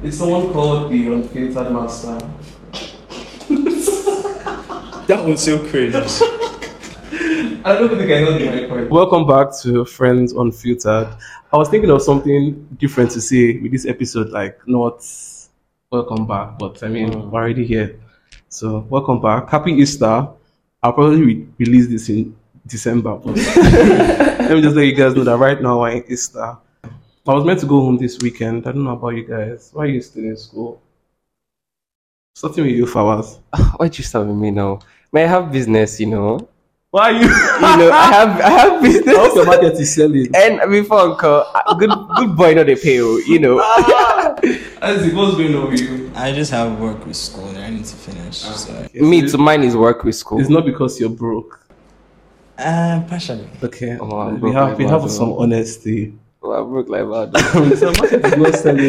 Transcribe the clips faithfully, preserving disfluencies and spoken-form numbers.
It's someone called the Unfiltered Master. That was so cringe. I don't think I know the right point. Welcome back to Friends Unfiltered. I was thinking of something different to say with this episode, like not welcome back, but I mean, Mm. we're already here. So, welcome back. Happy Easter. I'll probably re- release this in December, but let me just let you guys know that right now we're in Easter. I was meant to go home this weekend. I don't know about you guys. Why are you still in school? Starting with you, Fawaz. Why'd you start with me now? May I have business, you know? Why are you? You know, I have I have business. I hope your market is selling. And before uncle, good good boy, not they pay you, you know. Isaac, what's going on with you? I just have work with school that I need to finish. So, Okay, Me so to mine is work with school. It's not because you're broke. uh, partially. Okay. Oh, I'm we broke have like we that, have though. some honesty. Oh, I work like that. So market is not selling.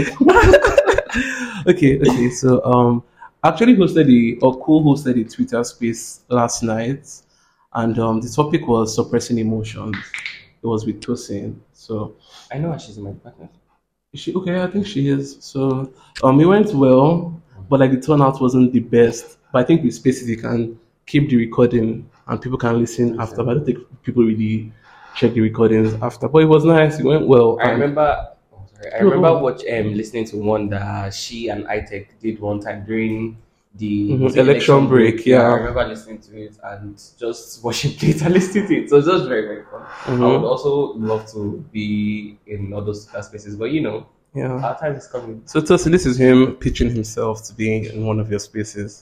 okay, okay. So um actually hosted the or co-hosted the Twitter space last night, and um the topic was suppressing emotions. It was with Tosin. So I know she's my partner. is she okay? I think she is. So um it went well, but like the turnout wasn't the best. But I think with spaces you can keep the recording and people can listen after. But I don't think people really check the recordings after. But it was nice. It went well. I and- remember oh, sorry, I No, remember no. watch um listening to one that she and iTech did one time during the Mhm, was it election break, yeah. I remember listening to it and just watching it and listening to it. So it was just very, very fun. I Mhm. would also love to be in all those spaces, but you know, Yeah. our time is coming. So Tosin, this is him pitching himself to be in one of your spaces.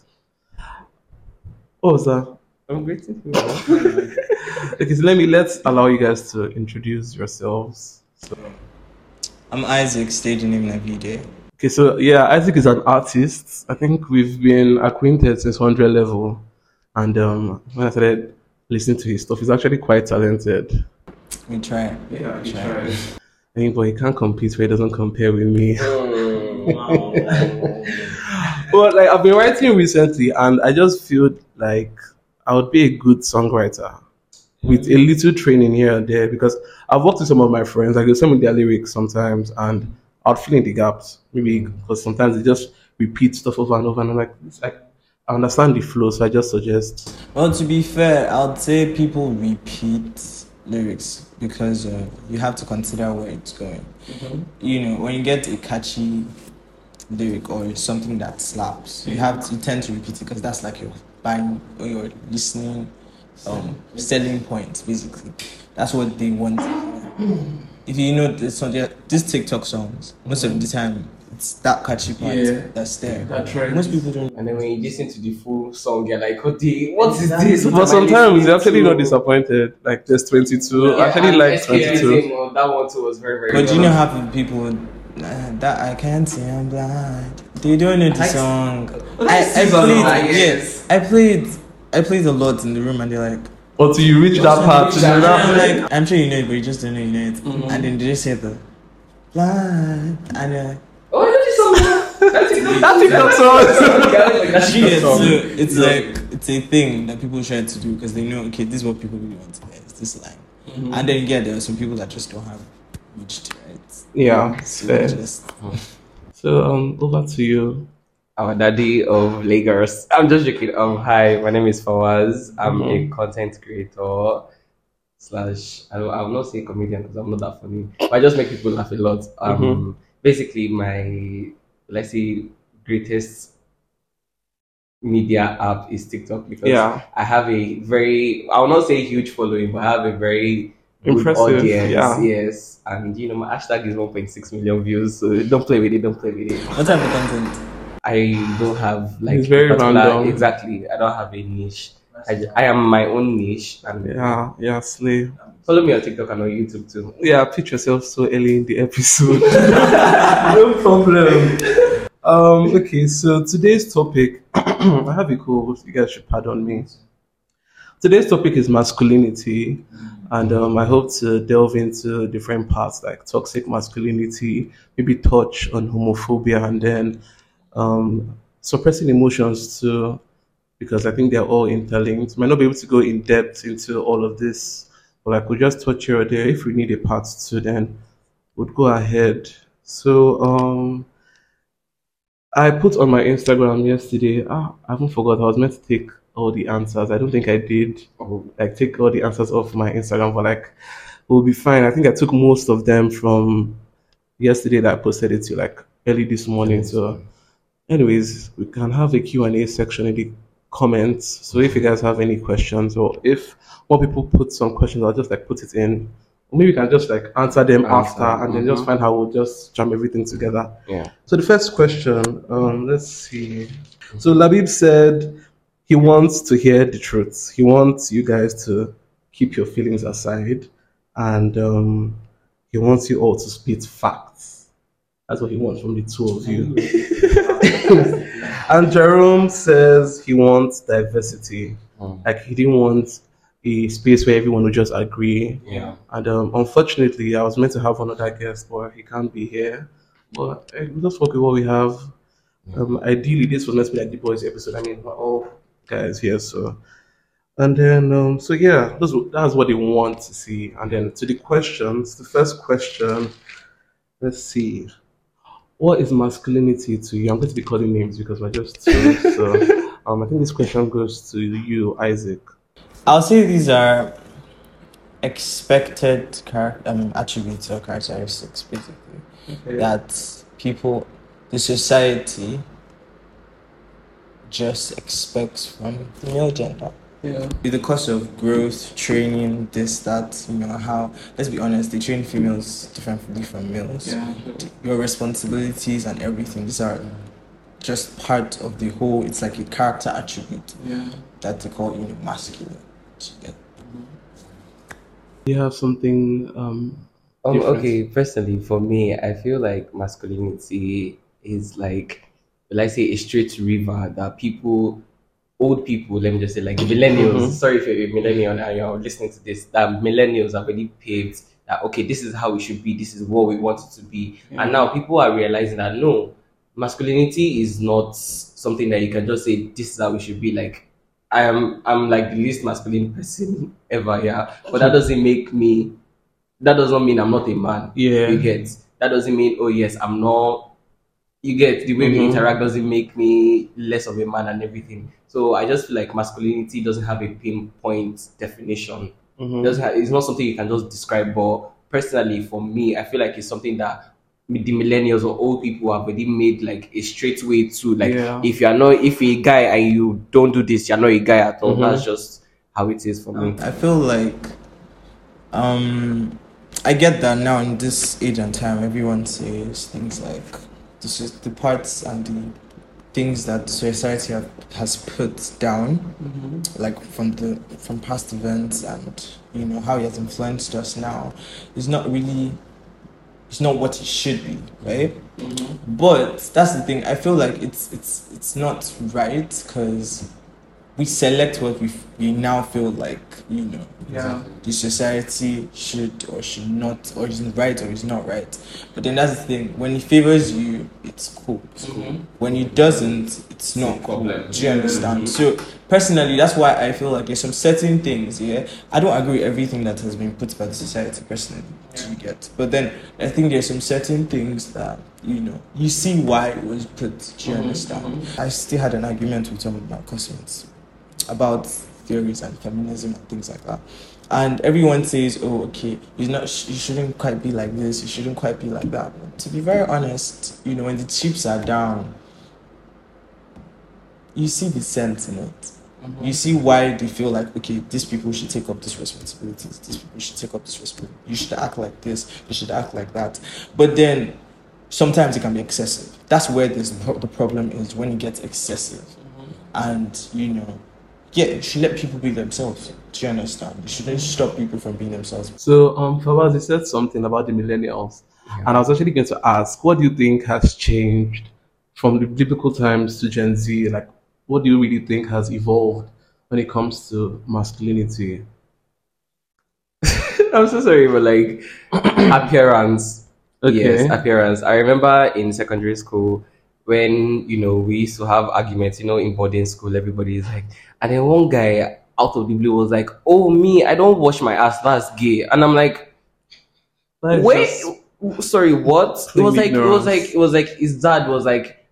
What was that? I'm grateful for you. Okay, so let me let's allow you guys to introduce yourselves. So, I'm Isaac, staging name Navide. okay, so yeah, Isaac is an artist. I think we've been acquainted since one hundred level, and um, when I started listening to his stuff, he's actually quite talented. We try. Yeah, he tries. I mean, but he can't compete where he doesn't compare with me. But like I've been writing recently, and I just feel like I would be a good songwriter with a little training here and there, because I've worked with some of my friends. I go send me their lyrics sometimes, and I'll fill in the gaps. Maybe because sometimes they just repeat stuff over and over, and I'm like, it's like I understand the flow, so I just suggest. Well, to be fair, I'd say people repeat lyrics because uh, you have to consider where it's going. You know, when you get a catchy lyric or something that slaps, you have to you tend to repeat it because that's like your buying or your listening um, selling point. Basically, that's what they want. If you know this, so there- these TikTok songs, most of the time it's that catchy part Yeah. that's there. That trend. Most people don't. And then when you listen to the full song, you're like, what, the, what is this? What But am I sometimes listening you're actually to? not disappointed. Like there's twenty-two. I Yeah, actually and like S K I twenty-two. same one, that one too was very, very But good. you know how people uh, that I can't see, I'm blind. They don't know the Like- song. Like I, I Caesar, played, like, yes, I played, I played a lot in the room, and they're like, Until you reach that part, reach you that know I'm that- like, I'm sure you know it, but you just don't know you know it. Mhm. And then they just say the blind, and they're like, Oh, I know this song. That's it. That's TikTok song. That's yeah, TikTok so song. it's like it's a thing that people try to do because they know, okay, this is what people really want to hear. It's this line, Mm-hmm. and then yeah, there are some people that just don't have reached it. Yeah, So fair. just So um, over to you. Our daddy of Lagos. I'm just joking. Um, hi, my name is Fawaz. I'm a content creator slash. I don't. I will not say comedian because I'm not that funny. But I just make people laugh a lot. Um, basically, my let's say greatest media app is TikTok because Yeah. I have a very. I will not say huge following, but I have a very good Impressive, audience. yeah. Yes, and you know my hashtag is one point six million views. So don't play with it. Don't play with it. what type of content? I don't have like It's very a particular- random. Exactly, I don't have a niche. I, ju- I am my own niche. And Yeah, yeah, slay. follow me on TikTok and on YouTube too. Yeah, pitch yourself so early in the episode. No problem. Um, okay, so today's topic, I have a quote, you guys should pardon me. Today's topic is masculinity, and um, I hope to delve into different parts like toxic masculinity, maybe touch on homophobia, and then um, suppressing emotions too, because I think they're all interlinked. Might not be able to go in depth into all of this, but I could just touch here or there. If we need a part two, then we'd go ahead. So, um, I put on my Instagram yesterday. Ah, I haven't forgot. I was meant to take all the answers. I don't think I did. Oh, Like take all the answers off my Instagram, but like we'll be fine. I think I took most of them from yesterday that I posted it to like early this morning. So, anyways, we can have a Q and A section in the comments. So if you guys have any questions, or if more people put some questions, I'll just like put it in. Or maybe we can just like answer them Answer, after, and then just mhm. find how we'll just jam everything together. yeah. So the first question, um, let's see. So Labib said he wants to hear the truth. He wants you guys to keep your feelings aside, and um, he wants you all to spit facts. That's what he wants from the two of you. And Jerome says he wants diversity. Mm. Like he didn't want a space where everyone would just agree. Yeah. And um, unfortunately, I was meant to have another guest, but he can't be here. But uh, we'll just work with what we have. Um, ideally, this was meant to be like the boys episode. I mean, we're all guys here, so. And then, um, so yeah, that's, that's what they want to see. And then to the questions, the first question, let's see. What is masculinity to you? I'm going to be calling names because we're just two. So um, I think this question goes to you, Isaac. I'll say these are expected char- um, attributes or characteristics, basically, Okay. that people, the society, just expects from the male gender. Yeah. With the cost of growth, training, this, that, you know, how, let's be honest, they train females differently from males. Yeah. Your responsibilities and everything, these are just part of the whole, it's like a character attribute Yeah. that they call, you know, masculine. Yeah. You have something um Um, different? okay, personally, for me, I feel like masculinity is like, like say, a straight river that people, old people, let me just say, like the millennials, Mhm. sorry if you're a millennial and you're listening to this, that millennials have already paved that, okay, this is how it should be, this is what we want it to be. Yeah. And now people are realizing that, no, masculinity is not something that you can just say, this is how it should be. Like, I am, I'm like the least masculine person ever, yeah. But that doesn't make me, that doesn't mean I'm not a man. Yeah. You get, that doesn't mean, oh yes, I'm not, you get, the way we Mhm. interact doesn't make me less of a man and everything. So I just feel like masculinity doesn't have a pinpoint definition. Mhm. It doesn't have, it's not something you can just describe. But personally, for me, I feel like it's something that the millennials or old people have already made like a straight way to, like, Yeah. if you're not, if you're a guy and you don't do this, you're not a guy at all. Mhm. That's just how it is for me. I feel like um I get that now in this age and time everyone says things like this is the parts and the things that society have, has put down, Mhm. like from the from past events, and you know how it has influenced us now is not really, it's not what it should be, right? Mhm. But that's the thing, I feel like it's it's it's not right, because we select what we we now feel like, you know, Yeah. the society should or should not, or is right or is not right. But then that's the thing, when it favors you, it's cool. Mhm. When it doesn't, it's not cool. Do you understand? So personally, that's why I feel like there's some certain things, yeah. I don't agree with everything that has been put by the society personally, do you get? But then I think there's some certain things that, you know, you see why it was put, do you Mhm, understand? I still had an argument with some of my classmates about theories and feminism and things like that. And everyone says, oh, okay, you not, you shouldn't quite be like this, you shouldn't quite be like that. But to be very honest, you know, when the chips are down, you see the sense in it. You see why they feel like, okay, these people should take up these responsibilities, these people should take up this responsibility. You should act like this, you should act like that. But then sometimes it can be excessive. That's where this, the problem is, when it gets excessive. And, you know, yeah, you should let people be themselves. Do you understand? You shouldn't stop people from being themselves. So um Fawaz, you said something about the millennials. And I was actually going to ask, what do you think has changed from the biblical times to Gen Z? Like, what do you really think has evolved when it comes to masculinity? I'm so sorry, but like appearance. Okay. Yes, appearance. I remember in secondary school when, you know, we used to have arguments, you know, in boarding school, everybody is like, and then one guy out of the blue was like, oh, me, I don't wash my ass, that's gay. And I'm like, That is wait, just- sorry, what? It plain was like, it was ignorance. like, it was like, his dad was like,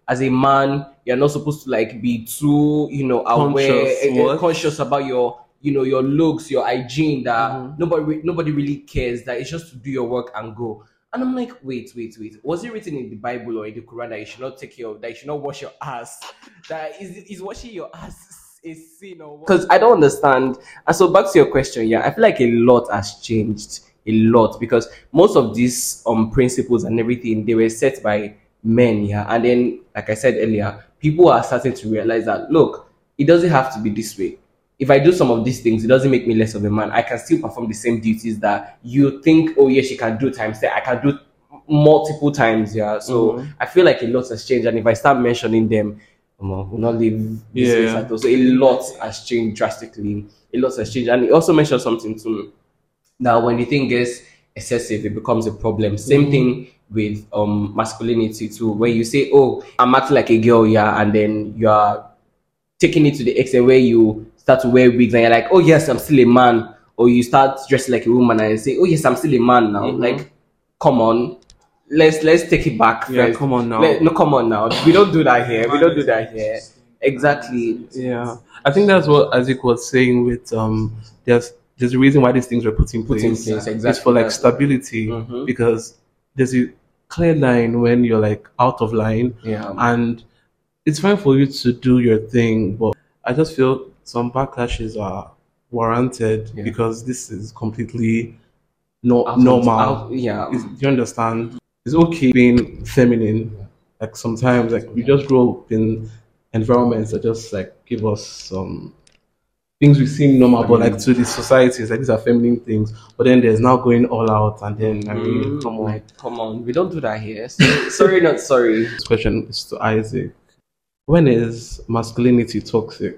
as a man, you're not supposed to like be too, you know, aware, Conscious, eh, eh, what? conscious about your, you know, your looks, your hygiene. That Mhm. nobody, re- nobody really cares. That it's just to do your work and go. And I'm like, wait, wait, wait. Was it written in the Bible or in the Quran that you should not take care of, that you should not wash your ass? That is, is washing your ass a sin or what? Because I don't understand. And so back to your question, yeah, I feel like a lot has changed, a lot, because most of these um principles and everything, they were set by men, yeah. And then, like I said earlier, people are starting to realize that look, it doesn't have to be this way. If I do some of these things, it doesn't make me less of a man. I can still perform the same duties that you think, oh yes, she can do times ten. I can do multiple times, yeah. So Mhm. I feel like a lot has changed, and if I start mentioning them, um, we'll not live this Yeah. way at all. So a lot has changed drastically. A lot has changed, and he also mentioned something to me that when the thing gets excessive, it becomes a problem. Same Mhm. thing with um masculinity too. When you say, "Oh, I'm acting like a girl," yeah, and then you are taking it to the extent where you start to wear wigs and you're like, oh yes, I'm still a man, or you start dressing like a woman and you say, oh yes, I'm still a man now. Mhm. Like, come on, let's let's take it back Yeah, first. come on now. Let- no, come on now. We don't do that here. We don't do that here. Exactly. Yeah, I think that's what Azik was saying. With um, there's there's a reason why these things were put in Put place. in place, It's exactly for like that. stability, Mhm. because there's a clear line when you're like out of line, Yeah. and it's fine for you to do your thing, but I just feel some backlashes are warranted Yeah. because this is completely not Out of- normal. out- yeah. Is- do you understand? It's okay being feminine. Like sometimes, like we just grow up in environments that just like give us some things we seem normal, but like to the society, it's like these are feminine things. But then there's now going all out, and then I mean, Mm, come on. like, come on. We don't do that here. So- sorry, not sorry. This question is to Isaac. When is masculinity toxic?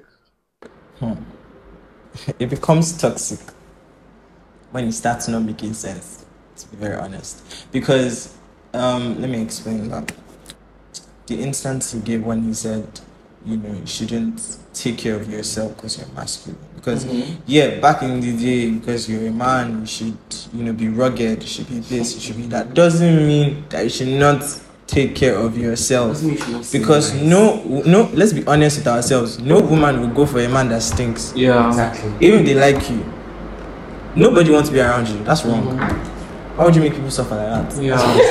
It becomes toxic when it starts not making sense, to be very honest. Because, um, let me explain that. The instance he gave when he said, you know, you shouldn't take care of yourself because you're masculine. Because, yeah, back in the day, because you're a man, you should, you know, be rugged, you should be this, you should be that. Doesn't mean that you should not take care of yourself. Doesn't mean you should not say Because nice. no, no, let's be honest with ourselves. No woman will go for a man that stinks. Yeah, Exactly. Even if they like you, nobody wants to be around you. That's wrong. Why would you make people suffer like that?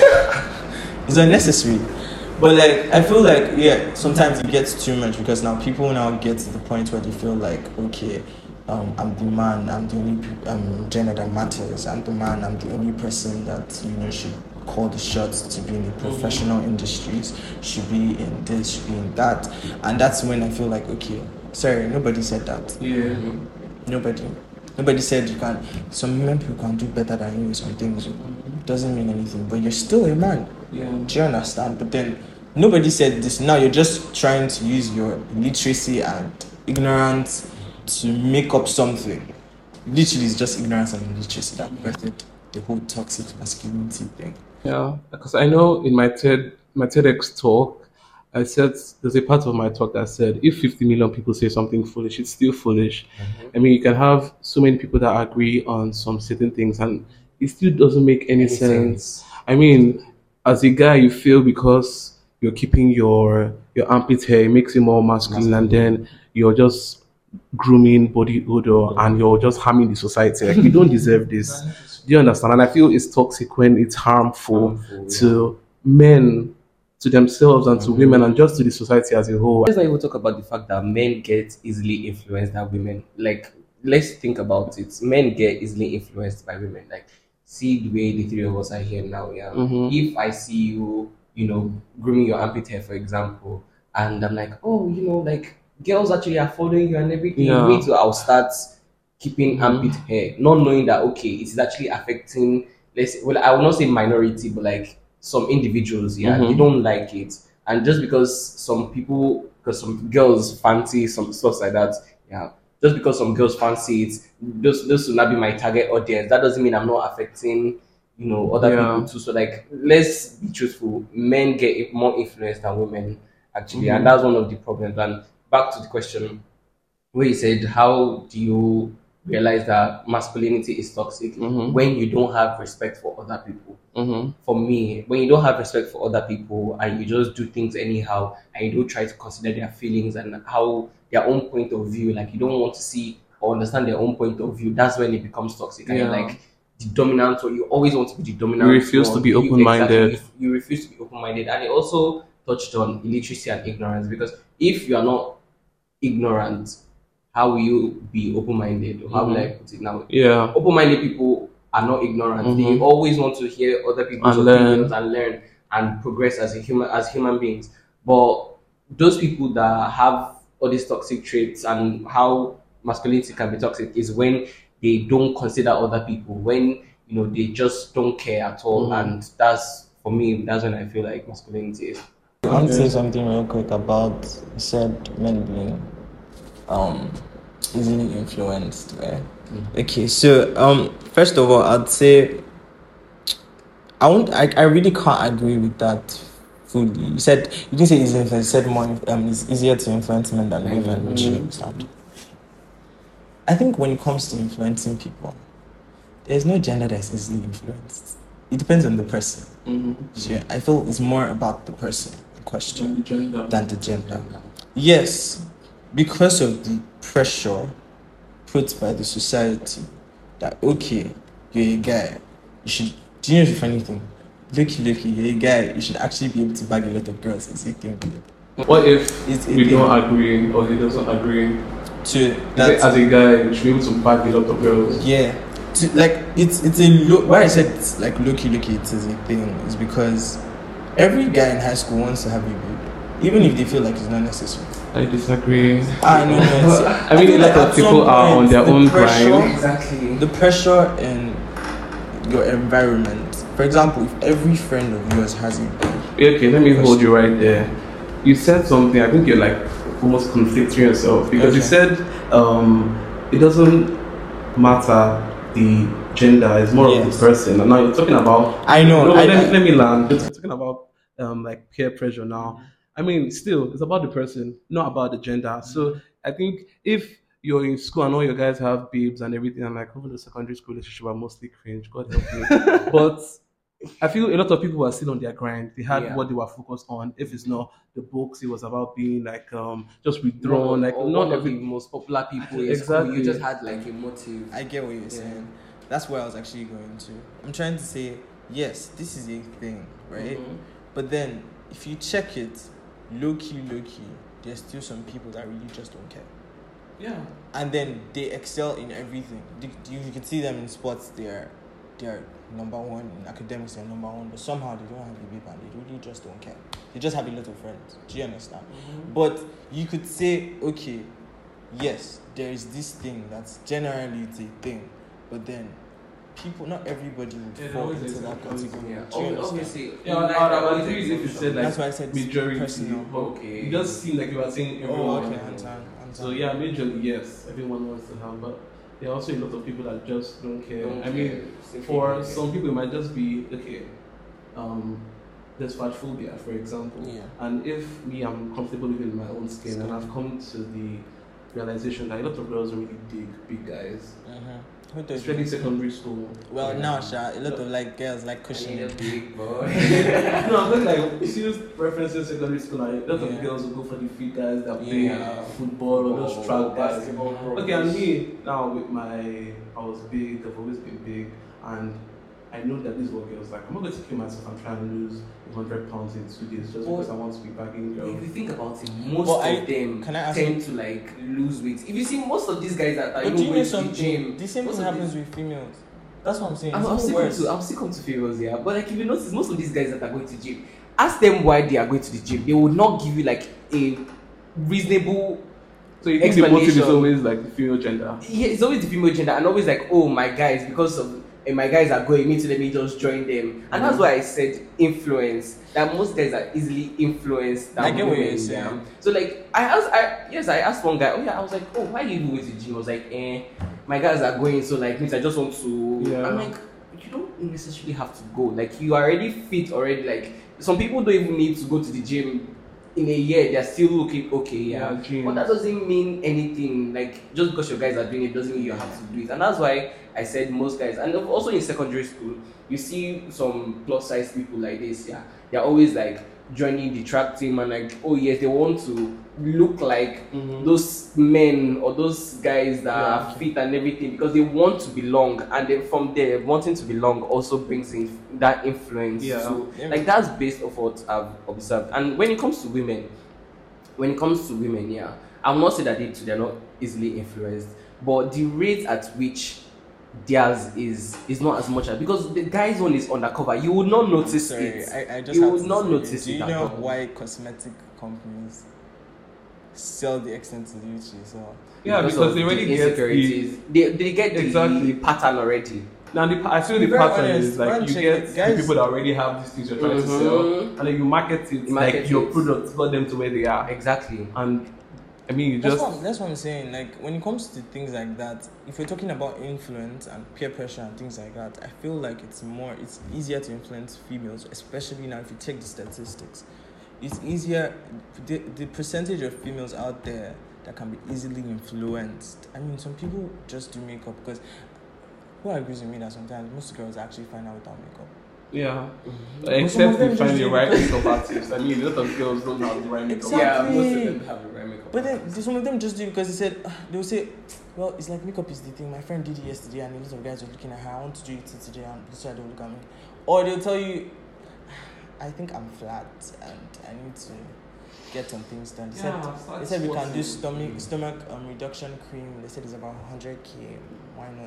yeah, It's unnecessary. But like, I feel like, yeah, sometimes it gets too much because now people now get to the point where they feel like, okay, um, I'm the man, I'm the only pe- um, gender that matters. I'm the man, I'm the only person that, you know, should call the shots to be in the professional industries, should be in this, should be in that. And that's when I feel like, okay, sorry, nobody said that. yeah. Nobody. Nobody said you can. Some women people can do better than you in some things. Doesn't mean anything, but you're still a man. Yeah. Do you understand? But then nobody said this. Now you're just trying to use your illiteracy and ignorance to make up something. Literally, it's just ignorance and illiteracy that birthed the whole toxic masculinity thing. Yeah, because I know in my TED my TEDx talk, I said there's a part of my talk that said if fifty million people say something foolish, it's still foolish. I mean, you can have so many people that agree on some certain things, and it still doesn't make any, Any sense. sense. I mean, as a guy, you feel because you're keeping your your armpit hair, it makes you more masculine, and then you're just grooming body odor, and you're just harming the society. Like, we don't deserve this. Do you understand? And I feel it's toxic when it's harmful, Harmful, to men, to themselves, and to women, and just to the society as a whole. Let's not even talk about the fact that men get easily influenced by women. Like, let's think about it. Men get easily influenced by women. Like, see the way the three of us are here now. Yeah. Mhm. If I see you, you know, grooming your armpit hair, for example, and I'm like, oh, you know, like girls actually are following you and everything. Yeah. Me too. I'll start keeping armpit hair, not knowing that okay, it is actually affecting. Let's well, I will not say minority, but like some individuals, yeah, Mhm. they don't like it, and just because some people, because some girls fancy some stuff like that, yeah, just because some girls fancy it, those those will not be my target audience. That doesn't mean I'm not affecting, you know, other Yeah. people too. So like, let's be truthful. Men get more influence than women actually, Mhm. and that's one of the problems. And back to the question where you said, how do you realize that masculinity is toxic Mhm. when you don't have respect for other people. Mm-hmm. For me, when you don't have respect for other people and you just do things anyhow and you don't try to consider their feelings and how their own point of view, like you don't want to see or understand their own point of view, that's when it becomes toxic. And you're Yeah. like the dominant, or you always want to be the dominant. You refuse to one. be You- open-minded. exactly, you, you refuse to be open minded. And it also touched on illiteracy and ignorance, because if you are not ignorant, how will you be open minded? How will I put it now? Yeah. Open minded people are not ignorant. They Mhm. always want to hear other people's And learn. opinions and learn and progress as a human as human beings. But those people that have all these toxic traits and how masculinity can be toxic is when they don't consider other people, when you know they just don't care at all. Mhm. And that's for me, that's when I feel like masculinity is. I want to say something real quick about you said men being um easily influenced, right? Okay, so um first of all I'd say I won't I, I really can't agree with that fully. You said you didn't say easy influence, you said more um it's easier to influence men than women, which you understand. I think when it comes to influencing people, there's no gender that's easily influenced. It depends on the person. Mm-hmm. Yeah, I feel it's more about the person in question Gender. than the gender. Yes, because of the pressure put by the society that okay, you're a guy, you should. Do you know the funny thing? Looky, looky, you're a guy, you should actually be able to bag a lot of girls. It's a thing. What if It's a we thing. don't agree or he doesn't agree? To That that, as a guy, you should be able to bag a lot of girls. yeah. To, like it's it's a lo- why I said it's like looky, looky, it is a thing is because every guy in high school wants to have a baby, even if they feel like it's not necessary. I disagree. I know. No, I mean, feel a lot of at people some are on point, their the own pressure- grind. Exactly. The pressure in your environment. For example, if every friend of yours has a baby, Okay, let me hold you right there. You said something, I think you're like almost conflicting yourself because you Okay. said um, it doesn't matter the gender, it's more of Yes. the person. And now you're talking about. I know, No, I- let, I- let me land. You're talking about um, like peer pressure now. I mean, still, it's about the person, not about the gender. So I think if you're in school and all your guys have babes and everything, and like over the secondary school relationship are mostly cringe, God help me. But I feel a lot of people were still on their grind. They had Yeah. what they were focused on. If it's not the books, it was about being like um just withdrawn. Like or not one of the every most popular people in school, Exactly. you just had like a motive. I get what you're saying. That's where I was actually going to. I'm trying to say, yes, this is a thing, right? Mhm. But then, if you check it, low key, low key, there's still some people that really just don't care. yeah. And then they excel in everything. You, you you can see them in sports, they're they're number one, in academics they're number one, but somehow they don't have a baby and they really just don't care. They just have a lot of friends. Do you understand? But you could say, okay, yes, there is this thing that's generally it's a thing, but then people, not everybody would Yeah, fall always into is that something. category. Yeah, Do you understand? obviously. Yeah, like, I, I, that I was agree if you exemption. said like That's why I said it's majority. personal. But Okay. it does seem like you were saying Oh, everyone. okay, understand, understand. So yeah, majorly yes, everyone wants to have, but there are also a lot of people that just don't care. Don't I care. mean, Simply for don't care. some people, it might just be okay. Um, there's fat phobia, for example, Yeah. and if me, I'm comfortable living in my own skin, and I've come to the realization that a lot of girls don't really dig big guys, Mm-hmm. Who does especially you? secondary school. Well, Yeah. now, Sha, a lot of like girls like I need cushioning. a big boy. No, I'm talking like serious preferences in secondary school. Like, a lot Yeah. of girls will go for the fit guys that play Yeah. football or those track guys. basketball. Okay, and me now with my, I was big. I've always been big, and I know that this is what girls like. I'm not going to kill myself and try and lose one hundred pounds in two days just Well, because I want to be bagging girls. If you think about it, most Well, of I- them can I ask tend you- to like lose weight. If you see most of these guys that are But even do you know going to the something? gym, The same most thing of happens these- with females. That's what I'm saying. I'm, It's I'm even still come worse. to I'm still come to females, yeah. But like if you notice, most of these guys that are going to gym, ask them why they are going to the gym. They will not give you like a reasonable. So you think the motive is explanation. always like the female gender? Yeah, it's always the female gender, and always like, oh my guys, because of and my guys are going, me to let me just join them, and that's why I said influence. That most guys are easily influenced. Than I get what women, you're saying. yeah. So like I asked, I yes, I asked one guy. Oh yeah, I was like, oh, why you going to the gym? I was like, eh, my guys are going, so like means I just want to. Yeah. I'm like, you don't necessarily have to go. Like you are already fit already. Like some people don't even need to go to the gym in a year they're still looking okay, yeah. Yeah, jeans. But that doesn't mean anything. Like just because your guys are doing it doesn't mean you have to do it. And that's why I said most guys, and also in secondary school, you see some plus size people like this, yeah. They're always like joining the track team and like, oh yes, they want to look like Mhm. those men or those guys that Yeah. are fit and everything because they want to belong, and then from there wanting to belong also brings in that influence. Yeah. So Yeah. like that's based off what I've observed. And when it comes to women, when it comes to women, yeah, I'm not saying that they too, they're not easily influenced, but the rate at which theirs is is not as much as, because the guy's one is undercover. You would not notice Sorry, it. I, I just You have would to not say, notice do it you at know all. why cosmetic companies sell the extent to which they sell? Yeah, because of they the already get the. insecurities. They, they get the Exactly. pattern already. Now, the, I feel To be the very pattern honest, is like one you check get it, the guys- people that already have these things you're trying to Mhm. sell, and then you market it You market like your it. product got them to where they are. Exactly. And I mean, you That's just what, that's what I'm saying. Like when it comes to things like that, if we're talking about influence and peer pressure and things like that, I feel like it's more, it's easier to influence females, especially now if you check the statistics. It's easier, the, the percentage of females out there that can be easily influenced. I mean, some people just do makeup because who agrees with me that sometimes most girls actually find out without makeup. yeah. some Except of them you find just the do right because- makeup artist. I mean, a lot of girls don't have the right makeup. Exactly. Yeah, most of them have the right makeup. But then some of them just do it because they said, "Ah," they will say, well, it's like makeup is the thing. My friend did it yesterday and a lot of guys were looking at her. I want to do it today and this side don't look at me. Or they'll tell you, I think I'm flat and I need to get some things done. They said, Yeah, start they said we can do sporting. stomach stomach um, reduction cream. They said it's about one hundred k. Why not?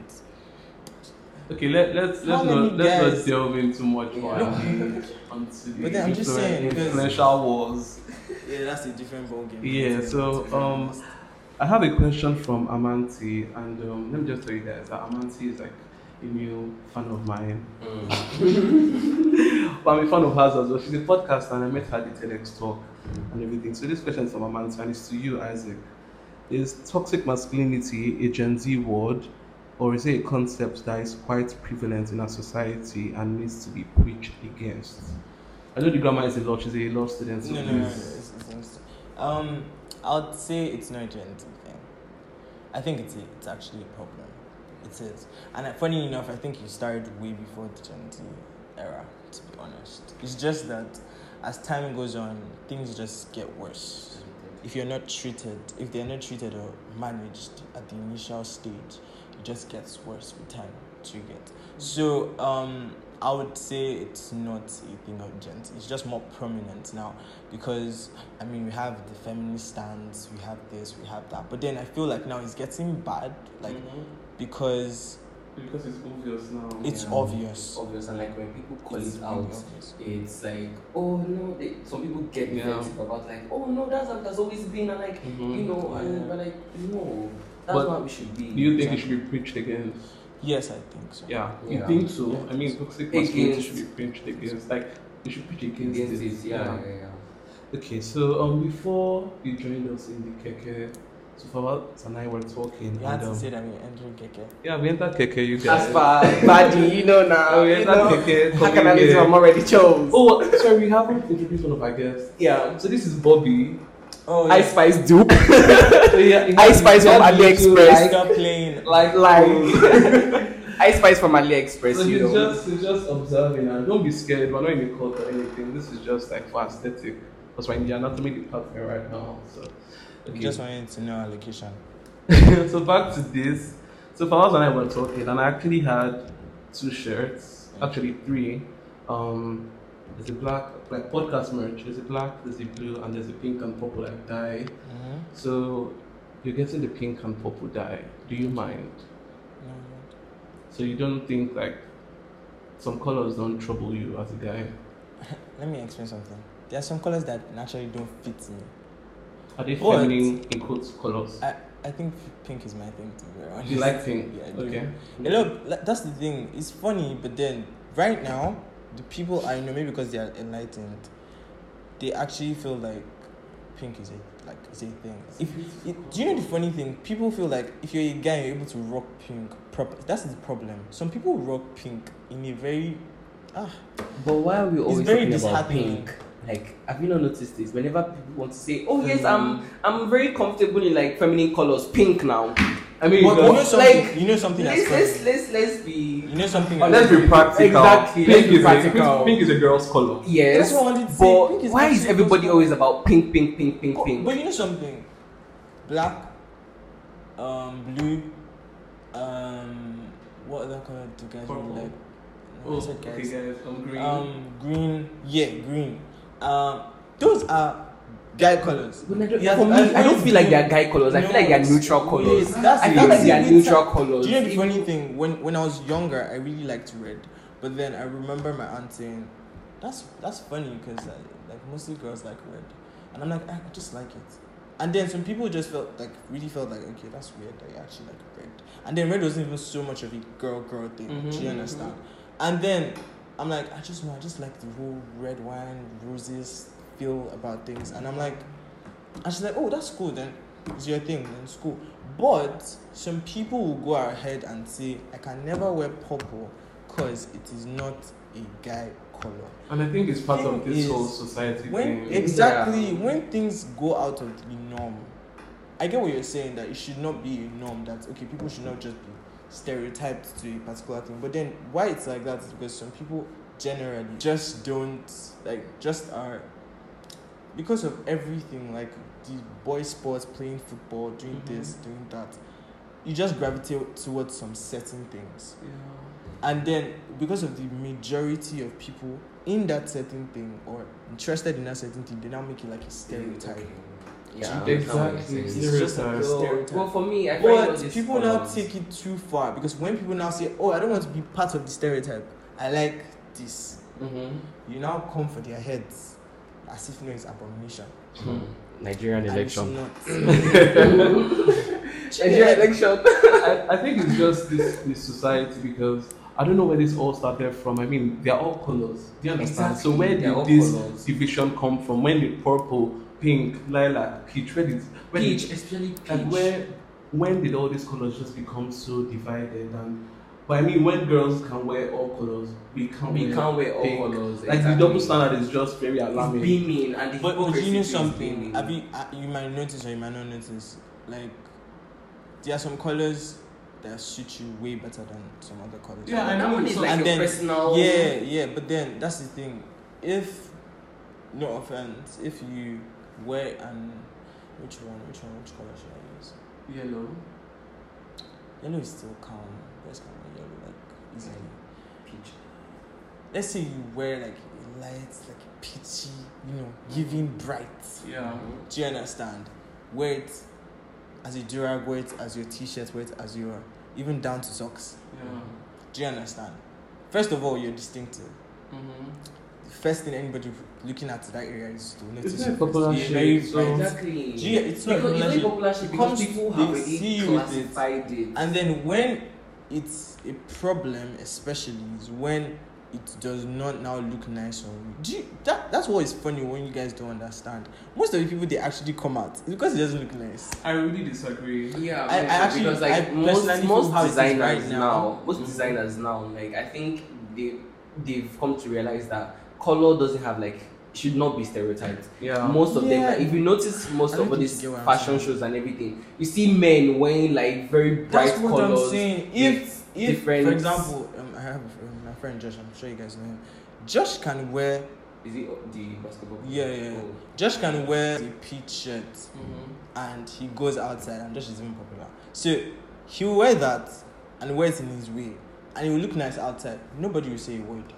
Okay, let, let's How let's many not let's not guys- delve into much Yeah. more No. onto the But then I'm just influen- saying, because- influential wars. Yeah, that's a different ballgame. Yeah, so um, I have a question from Amanti, and um, let me just tell you guys that Amanti is like a new fan of mine. Mm. But I'm a fan of hers as well. She's a podcaster, and I met her at the TEDx talk and everything. So this question is from Amanti, and it's to you, Isaac. Is toxic masculinity a Gen Z word, or is it a concept that is quite prevalent in our society and needs to be preached against? I know the grammar is a lot. She's a law student. So No, no, no. please. It's, it's, it's, um, I'd say it's not a Gen Z thing. I think it's a, it's actually a problem. It is, and uh, funny enough, I think you started way before the Gen Z era. To be honest, it's just that as time goes on, things just get worse. If you're not treated, if they're not treated or managed at the initial stage, it just gets worse with time. To get so, um. I would say it's not a thing of Gen Z. It's just more prominent now because, I mean, we have the feminist stands, we have this, we have that. But then I feel like now it's getting bad, like, Mhm. because Because it's obvious now. it's Yeah. obvious. It's obvious, and like when people call It's it really out, obvious. it's like, oh no, they, some people get Yeah. defensive about like, oh no, that's how that's always been, and like, Mhm. you know, and Yeah. but like, no, that's But not how we should be. Do you think it should be preached against? Yes, I think so. Yeah, you Yeah. think so? Yeah. I mean, toxic masculinity Against- should be preached against. Like, you should preach against, against it. this? Yeah, yeah, yeah. Okay, so um, before you joined us in the Keke, so Fawad and I were talking. You had and, to um, say that we're entering Keke. Yeah, we entered Keke, you guys. As for Buddy, you know now. Oh, yeah, you that know, Keke, how can I coming lose? here. I'm already chose. Oh, sorry, we haven't introduced one of our guests. Yeah. So this is Bobby. Oh, Ice Spice dupe. So yeah, he Ice has- Spice he from has little, AliExpress. like- stop playing. Like, Like Ice Spice from AliExpress, So you he's know. just he's just observing, and don't be scared. We're not in a cult or anything. This is just like for aesthetic. Because we're in the anatomy department right now. So We okay. just wanted to know our location. So back to this. So Fawaz and I were talking, and I actually had two shirts, actually three. Um, there's a black, like podcast merch. There's a black, there's a blue, and there's a pink and purple like dye. Mm-hmm. So you're getting the pink and purple dye. Do you mind? No, So you don't think like some colors don't trouble you as a guy? let me explain something. There are some colors that naturally don't fit me. Are they What? feminine in quotes colors? I, I think pink is my thing to be very honest. You like pink? Yeah, I do. Okay. You know, like, that's the thing. It's funny, but then right now, the people I know, maybe because they are enlightened, they actually feel like pink is a like is a thing. If it, do you know the funny thing? People feel like if you're a guy, you're able to rock pink. Proper. That's the problem. Some people rock pink in a very ah. But why are we always very talking about disheartening. pink? Like, have you not noticed this? Whenever people want to say, "Oh yes, I'm I'm very comfortable in like feminine colors, pink now." I mean, But you know Like, something. You know something that's Let's let's funny. let's, let's be. You know something. Uh, let's be practical. Exactly, Pink let's be is, practical. A, pink, pink is a girl's color. Yes, That's what I wanted to say. but Pink is why is actually everybody those always about pink, pink, pink, pink, Oh, pink? but you know something, black, um, blue, um, what other color do guys really Purple. like? No, Oh, I said okay, guys. guys. I'm green. Um, green, yeah, green. Um, those are guy colors. But I don't- Yes, for me, I I don't feel like do- they are guy colors. I feel No, like they are it's neutral weird. colors. That's I it. feel like they are It's- neutral Do colors. you know the Even- funny thing? When when I was younger, I really liked red, but then I remember my aunt saying, "That's that's funny because like mostly girls like red," and I'm like, I I just like it. And then some people just felt like really felt like, okay, that's weird that you actually like red. And then red wasn't even so much of a girl girl thing. Mhm, Do you understand? And then I'm like, I just know, I just like the whole red wine roses feel about things, and I'm like. And she's like, oh, that's cool then. It's your thing, then it's cool. But some people will go ahead and say, I can never wear purple because it is not a guy color. and I think it's part of thing this is, whole society When thing. exactly Yeah. when things go out of the norm, I get what you're saying, that it should not be a norm, that okay, people should not just be stereotyped to a particular thing. But then why it's like that is because some people generally just don't like just are because of everything, like the boy sports, playing football, doing Mhm. this, doing that, you just gravitate towards some certain things. Yeah. And then because of the majority of people in that certain thing or interested in that certain thing, they now make it like a stereotype. Yeah, Exactly. It's just like a Stereotype. stereotype. Well, for me, I find all But these people now colors- take it too far because when people now say, "Oh, I don't want to be part of the stereotype. I like this," Mhm. you now come for their heads as if no, it's abomination. Hmm. Nigerian And it's election. not. Nigerian election. I, I think it's just this, this society because I don't know where this all started from. I mean, they're all colors. Do you understand? Exactly. So where They're all did this colours. division come from? When did purple, pink, lilac, peach, where did where did- Peach, especially peach. like where when did all these colors just become so divided? And but I mean, when girls can wear all colors, we can't. We wear can't wear all pink. colours. Like exactly. the double standard is just very It's alarming. beaming and the But, but hypocrisy you know is something? beaming. Have you, uh, you might notice or you might not notice. Like, there are some colors that suit you way better than some other colors. Yeah, I that know. one is So- like and your then, personal. yeah, yeah, but then that's the thing. If, no offense, if you wear an, which one, which one, which color should I use? Yellow. Yellow is still calm. Let's calm yellow, like, easily. Peach. Let's say you wear like a light, like peachy, you know, giving bright. Yeah. Do you understand? Wear it as a durag, wear it as your t-shirt, wear it as your, even down to socks. Yeah. Do you understand? First of all, you're distinctive. Mm-hmm. The first thing anybody looking at that area is to notice. Isn't it you first. popular You're shade, very so- bright. Exactly. Do you- it's not because it's popular not shade. popular shade because Comes- people they have see already you with it. classified it. And then when it's a problem, especially, is when it does not now look nice on you. Do you that, that's what is funny when you guys don't understand. Most of the people they actually come out it's because it doesn't look nice. I really disagree. Yeah, I- I also actually- because like I most personally feel most how it is designers right now, now. most Mhm. designers now, like I think they they've come to realize that color doesn't have like should not be stereotyped. Yeah. Most of them, Yeah. like, if you notice most I don't of all think these you get what I'm fashion saying. shows and everything, you see men wearing like very bright That's what colors. I'm saying. If with if different- for example, um, I have um, my friend Josh. I'm sure you guys know him. Josh can wear Is it the basketball? yeah yeah. yeah. Oh. Josh can wear a peach shirt Mhm. and he goes outside and Josh is even popular. So he will wear that and wear it in his way and it will look nice outside. Nobody will say a word.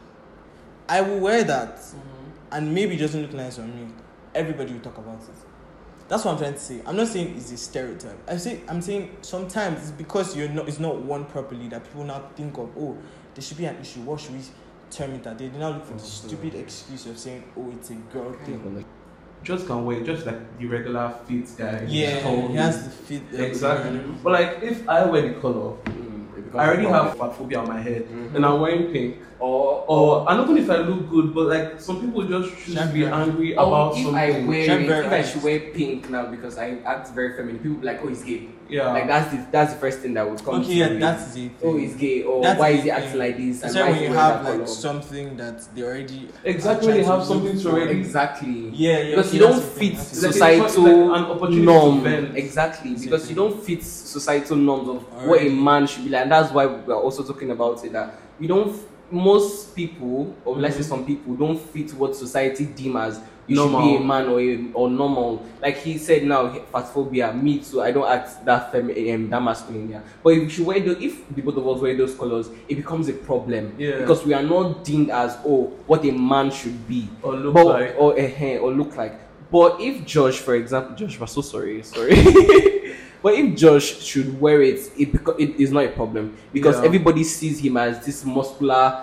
I will wear that and maybe it doesn't look nice on me. Everybody will talk about it. That's what I'm trying to say. I'm not saying it's a stereotype. I say I'm saying sometimes it's because you're not it's not worn properly that people now think of, oh, there should be an issue. What should we term it that? They do not look for the stupid excuse of saying, oh, it's a girl thing. Just can wear just like the regular fit guy. Yeah, Tall, he has the fit. uh, exactly. But like if I wear the color, Mm, it becomes I already a problem. have fat phobia on my head, Mhm. and I'm wearing pink. Or or and even if I look good, but like some people just choose to be angry Oh, about if something. I wear Shine it, very if I bright. should wear pink now because I act very feminine, people be like, oh, he's gay. Yeah. Like that's the that's the first thing that would come Okay, to yeah, me. that's the thing. Oh, he's gay. Or That's why the is he thing. acting like this? And Especially why when is he you wearing have that like color? something that they already Exactly, are when you trying have to look something to for. already- Exactly. Yeah, yeah. Because okay, you don't that's the thing, fit that's the Like, thing. it's societal like an opportunity to norm. vent. Exactly. It's Because a you thing. don't fit societal norms of what a Alright. man should be like. And that's why we're also talking about it that you don't f- most people, or let's say some people, don't fit what society deem as you should be Normal. a man or a, or normal. Like he said now, fatphobia, me too. I don't act that femi- um, that masculine. Yeah. But if you should wear those, if the both of us wear those colors, it becomes a problem. Yeah. Because we are not deemed as oh what a man should be Or look but, like. or uh, or look like. But if Josh, for example, Josh, was so sorry, sorry. But if Josh should wear it, it beco- it is not a problem because Yeah. everybody sees him as this muscular,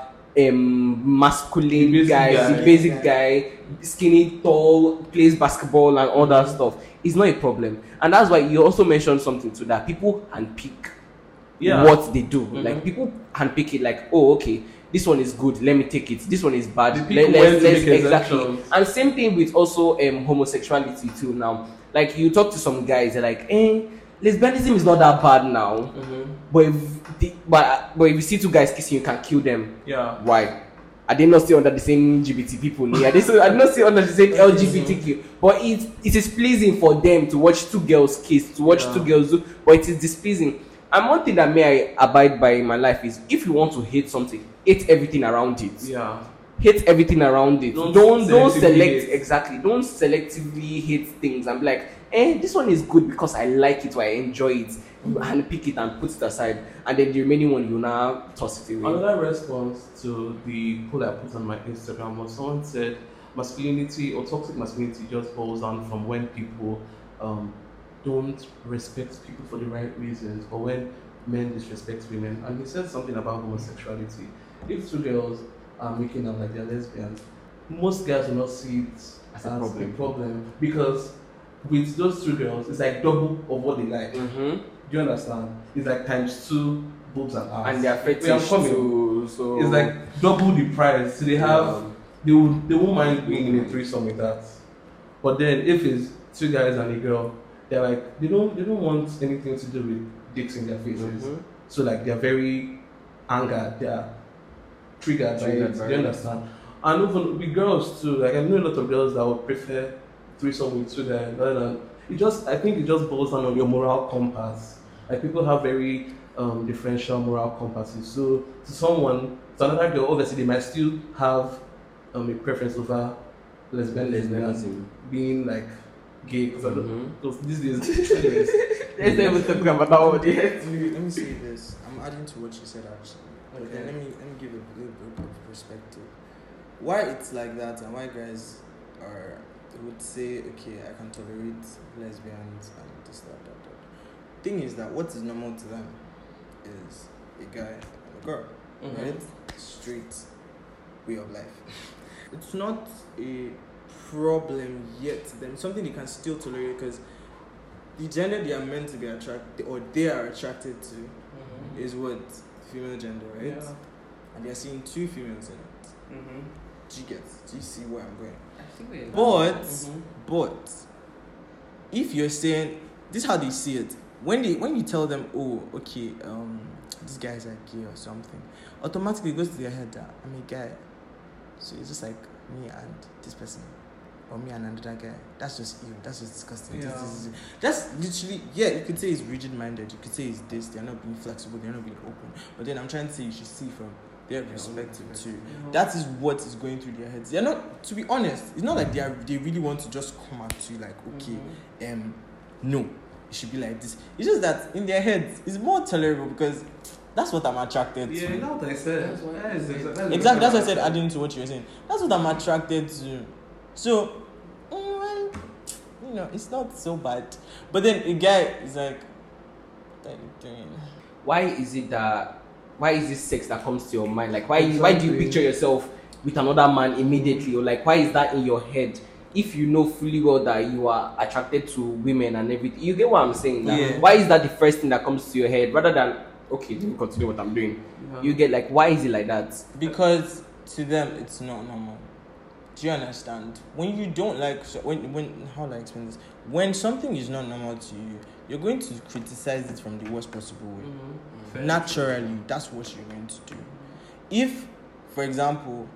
um, masculine The basic guy, guy. the basic guy, skinny, tall, plays basketball and all that stuff. It's not a problem, and that's why you also mentioned something to that people handpick Yeah. what they do. Mhm. Like people handpick it, like oh okay. This one is good. Let me take it. This one is bad. The Let, people let's, went to let's make exactly. exemptions. And same thing with also um, homosexuality too. Now, like you talk to some guys, they're like, "Eh, lesbianism is not that bad now." Mhm. But if the, but but if you see two guys kissing, you can kill them. Yeah. Why? Are they not still under the same L G B T people? Are they still, are they not still under the same L G B T Q? But it it is pleasing for them to watch two girls kiss, to watch Yeah. two girls do, but it is displeasing. And one thing that may I abide by in my life is if you want to hate something, hate everything around it. Yeah. Hate everything around it. Don't Don't don't, selectively select hate. exactly. Don't selectively hate things and be like, eh, this one is good because I like it or I enjoy it. You hand pick it and put it aside, and then the remaining one you now toss it away. Another response to the poll I put on my Instagram was someone said masculinity or toxic masculinity just boils down from when people um, don't respect people for the right reasons or when men disrespect women. And he said something about homosexuality. If two girls are making out like they're lesbians, most guys will not see it as a problem. problem because with those two girls, it's like double of what they like. Mm-hmm. Do you understand? It's like times two boobs and ass. And they are Wait, I'm fetish coming. too, so It's like double the price. So they have, Yeah. they would, they won't mind being in a threesome with that. But then if it's two guys and a girl, they're like they don't, they don't want anything to do with dicks in their faces. Mhm. So like they're very angered. They're triggered, Triggered by by it. Do you it. understand? And even with girls too. Like I know a lot of girls that would prefer threesome with two guys rather than. It just, I think it just boils down on your moral compass. Like people have very um, differential moral compasses. So to someone, to another girl, obviously they might still have um, a preference over lesbianism than Lesbianism. being like gay. Because Mhm. these days, anyways. Let's not even talk about that one yet. Let me, let me say this. I'm adding to what you said actually. But Okay. then let me let me give a little bit of perspective. Why it's like that and why guys are would say, okay, I can tolerate lesbians and this, that, that, that. Thing is that what is normal to them is a guy and a girl, Mhm. right? Straight way of life. It's not a problem yet to them. Something they can still tolerate because the gender they are meant to be attracted or they are attracted to is what female gender, right? Yeah. And they are seeing two females in it. Mm-hmm. Do you get? Do you see where I'm going? I think we- But, Mhm. but, if you're saying this, is how they see it. When they, when you tell them, oh, okay, um, these guys are gay or something, automatically it goes to their head that I'm a guy, so it's just like me and this person, or me and another guy. That's just evil. That's just disgusting. This, Yeah. this, this. That's literally, yeah. You could say it's rigid-minded. You could say it's this. They're not being flexible. They're not being open. But then I'm trying to say you should see from their perspective too. That is what is going through their heads. They're not, to be honest, it's not like they are, they really want to just come at you like, okay, um, no, it should be like this. It's just that in their heads, it's more tolerable because that's what I'm attracted to. Yeah, you know what I said. That's what That I is said. exactly, Exactly, that's what I said, adding to what you were saying. That's what I'm attracted to. So, mm, well, you know, it's not so bad. But then a guy is like, what are you doing? Why is it that why is this sex that comes to your mind? Like why why do you Exactly. picture yourself with another man immediately? Or like why is that in your head? If you know fully well that you are attracted to women and everything, you get what I'm saying? That Yeah. Why is that the first thing that comes to your head rather than okay, let me continue what I'm doing? Yeah. You get like why is it like that? Because to them it's not normal. Do you understand? When you don't like, so when when how do I explain this? When something is not normal to you, you're going to criticize it from the worst possible way. Mm-hmm. Naturally, that's what you're going to do. If, for example,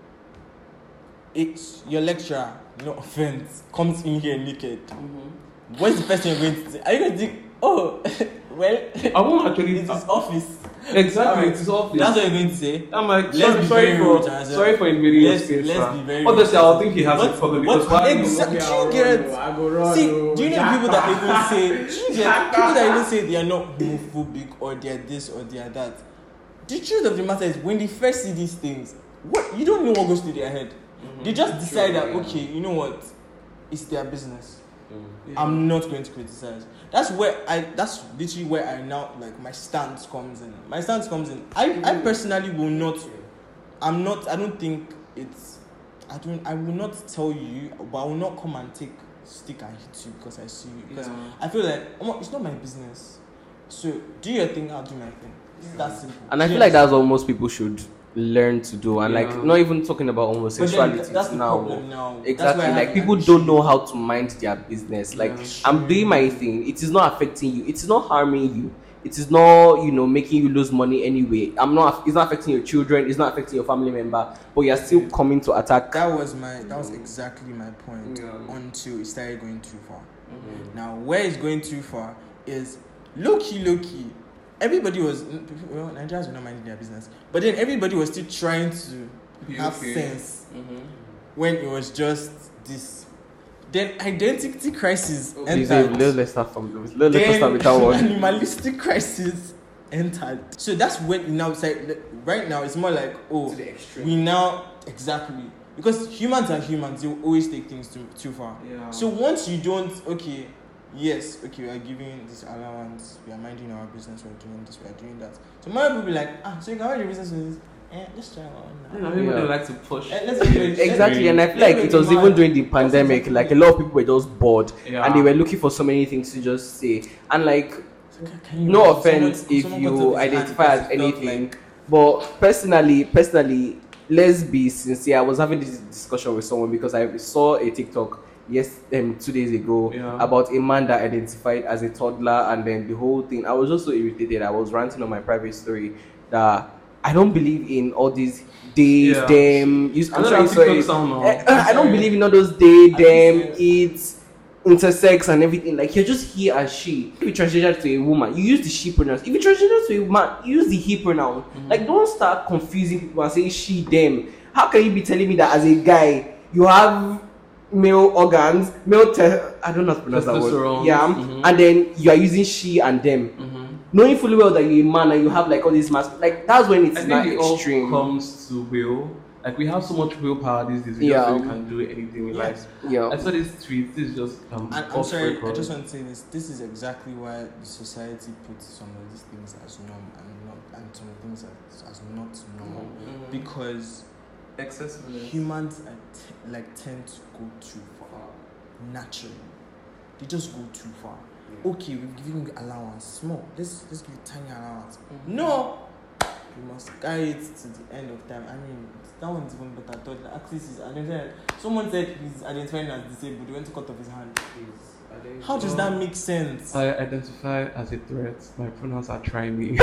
it's your lecturer, no offense, comes in here naked, mm-hmm. what's the first thing you're going to say? Are you going to think, oh, well, I won't actually. It's his office. Exactly, it's his office. That's what you're going to say. I'm like, let's sorry, be sorry very for, rude, sorry for invading your space. Let's be very Obviously, I'll think he has what, a problem because what, why? Exactly. Do you get? I go run, See, no. do you know people that even say? Do you get people that even say they are not homophobic or they are this or they are that? The truth of the matter is, when they first see these things, what you don't know what goes through their head. Mm-hmm. They just decide sure, that yeah. okay, you know what, it's their business. Mm-hmm. Yeah. I'm not going to criticize. That's where I. That's literally where I now like my stance comes in. My stance comes in. I, mm-hmm. I personally will not. I'm not. I don't think it's. I don't. I will not tell you, but I will not come and take stick and hit you because I see you. Because yeah. I feel like it's not my business. So do your thing. I'll do my thing. It's yeah. that simple. And I feel yes. like that's what most people should learn to do, and yeah. like not even talking about homosexuality th- that's the now. problem now. Exactly, like people don't know how to mind their business. Like yeah, I'm doing my thing. It is not affecting you. It is not harming you. It is not, you know, making you lose money anyway. I'm not. It's not affecting your children. It's not affecting your family member. But you're still yeah. coming to attack. That was my. That was exactly my point. Yeah. Until it started going too far. Mm-hmm. Now, where it's going too far is low key, low key. Everybody was, well, Nigerians were not minding their business, but then everybody was still trying to Be have okay. sense mm-hmm. when it was just this. Then identity crisis okay. entered. Let's start from this. Let's start with that one. Animalistic crisis entered. So that's when now it's like right now it's more like oh to the extreme. We now exactly because humans are humans. They will always take things too too far. Yeah. So once you don't okay. Yes, okay, we are giving this allowance, we are minding our business, we are doing this, we are doing that. So more people will be like, ah, so you can mind your business with this? Eh, let's try one now. Everybody yeah. like to push. Eh, let's it, exactly, and I feel like it was even during the pandemic, like a lot of people were just bored yeah. and they were looking for so many things to just say. And like, no offense someone, if someone you identify as anything, like, but personally, personally, let's be sincere. I was having this discussion with someone because I saw a TikTok yes um two days ago yeah. about a man that identified as a toddler, and then the whole thing. I was just so irritated. I was ranting on my private story that I don't believe in all these they yeah. them you, I'm sorry, sorry. I, I don't believe in all those they them it's intersex and everything. Like you're just he and she. If you transgender to a woman, you use the she pronouns. If you transgender to a man, you use the he pronoun. Mm-hmm. Like don't start confusing people and saying she them. How can you be telling me that as a guy you have male organs, male te- I don't know how to pronounce that word. Yeah, mm-hmm. and then you are using she and them, mm-hmm. knowing fully well that you're a man and you have like all these mass. Like that's when it's not extreme. It all comes to will. Like we have so much willpower these days. We yeah. just can do anything we like. Yeah. I saw this tweet. This is just um. And I'm sorry. Record. I just want to say this. This is exactly why the society puts some of these things as norm and not, and some things as, as not normal, mm-hmm. because. Excessiveness. Humans are t- like tend to go too far naturally. They just go too far. Yeah. Okay, we've given you allowance, small. Let's let's give you tiny allowance. Mm-hmm. No, you must carry it to the end of time. I mean, that one's even better. I thought the axis is identified. Someone said he's identifying as disabled. They went to cut off his hand. How does that make sense? I identify as a threat. My pronouns are try me.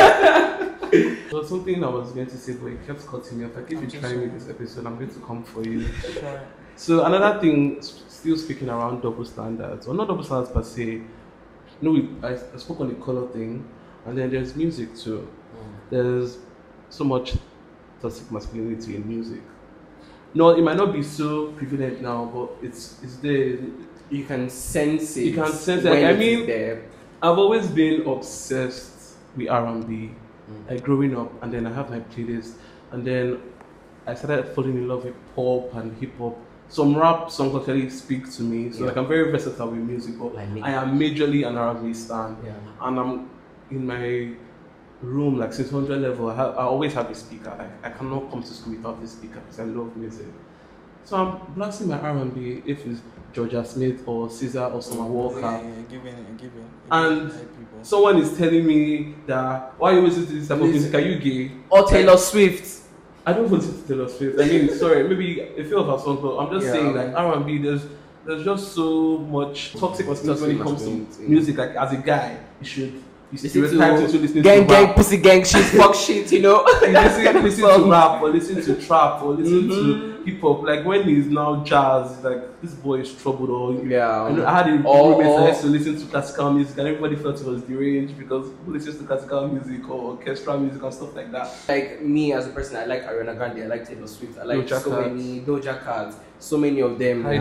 There was something I was going to say, but it kept cutting me off. Like, if you try me this episode, I'm going to come for you. Sure. So another thing, still speaking around double standards, or not double standards per se. You know, we, I, I spoke on the color thing, and then there's music too. Mm. There's so much toxic masculinity in music. No, it might not be so prevalent now, but it's it's there. You can sense it. You can sense it. Like, I mean, there. I've always been obsessed with R and B. Mm. Like growing up, and then I have my playlist, and then I started falling in love with pop and hip hop. Some rap songs actually speak to me, so yeah. like I'm very versatile with music, but like I am majorly an R and B stan, yeah. and I'm in my room like six hundred level. I, have, I always have a speaker. Like I cannot come to school without this speaker because I love music. So I'm blasting my R and B if it's Georgia Smith or Caesar or Summer Walker. Yeah, yeah, giving it, giving it. And someone is telling me that why you listen to this type of music? Are you gay? Or Taylor Swift. I don't want to Taylor Swift. I mean, sorry, maybe a few of her songs, but I'm just Yeah, saying, I like R and B, there's there's just so much toxic masculinity when it comes to masculinity. music. Like as a guy, you should you Listen stereotype to into listening gang, to gang, rap. pussy gang, shit, fuck shit, you know. You listen, listen to rap or listen to trap or listen Mhm. to hip hop. Like when he's now jazz, it's like this boy is troubled. Or Yeah. I, know, I had a Or- roommate that or- used to listen to classical music, and everybody felt it was deranged because who listens to classical music or orchestral music and stuff like that. Like me as a person, I like Ariana Grande, I like Taylor Swift, I like Doja so Cat. many Doja Cat, so many of them. Hi, yeah.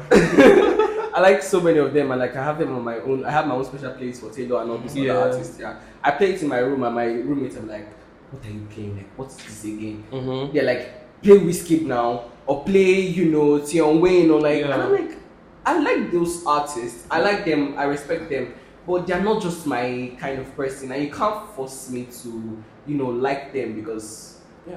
Doja. I like so many of them, and like I have them on my own. I have my own special playlist for Taylor and all these Yeah. other artists. Yeah, I play it in my room, and my roommates are like, "What are you playing? Like, what's this again?" Mm-hmm. They're like, "Play Wizkid now, or play, you know, Tion Wayne, or like." Yeah. And I'm like, I like those artists. I like them. I respect them, but they're not just my kind of person, and you can't force me to, you know, like them because, yeah.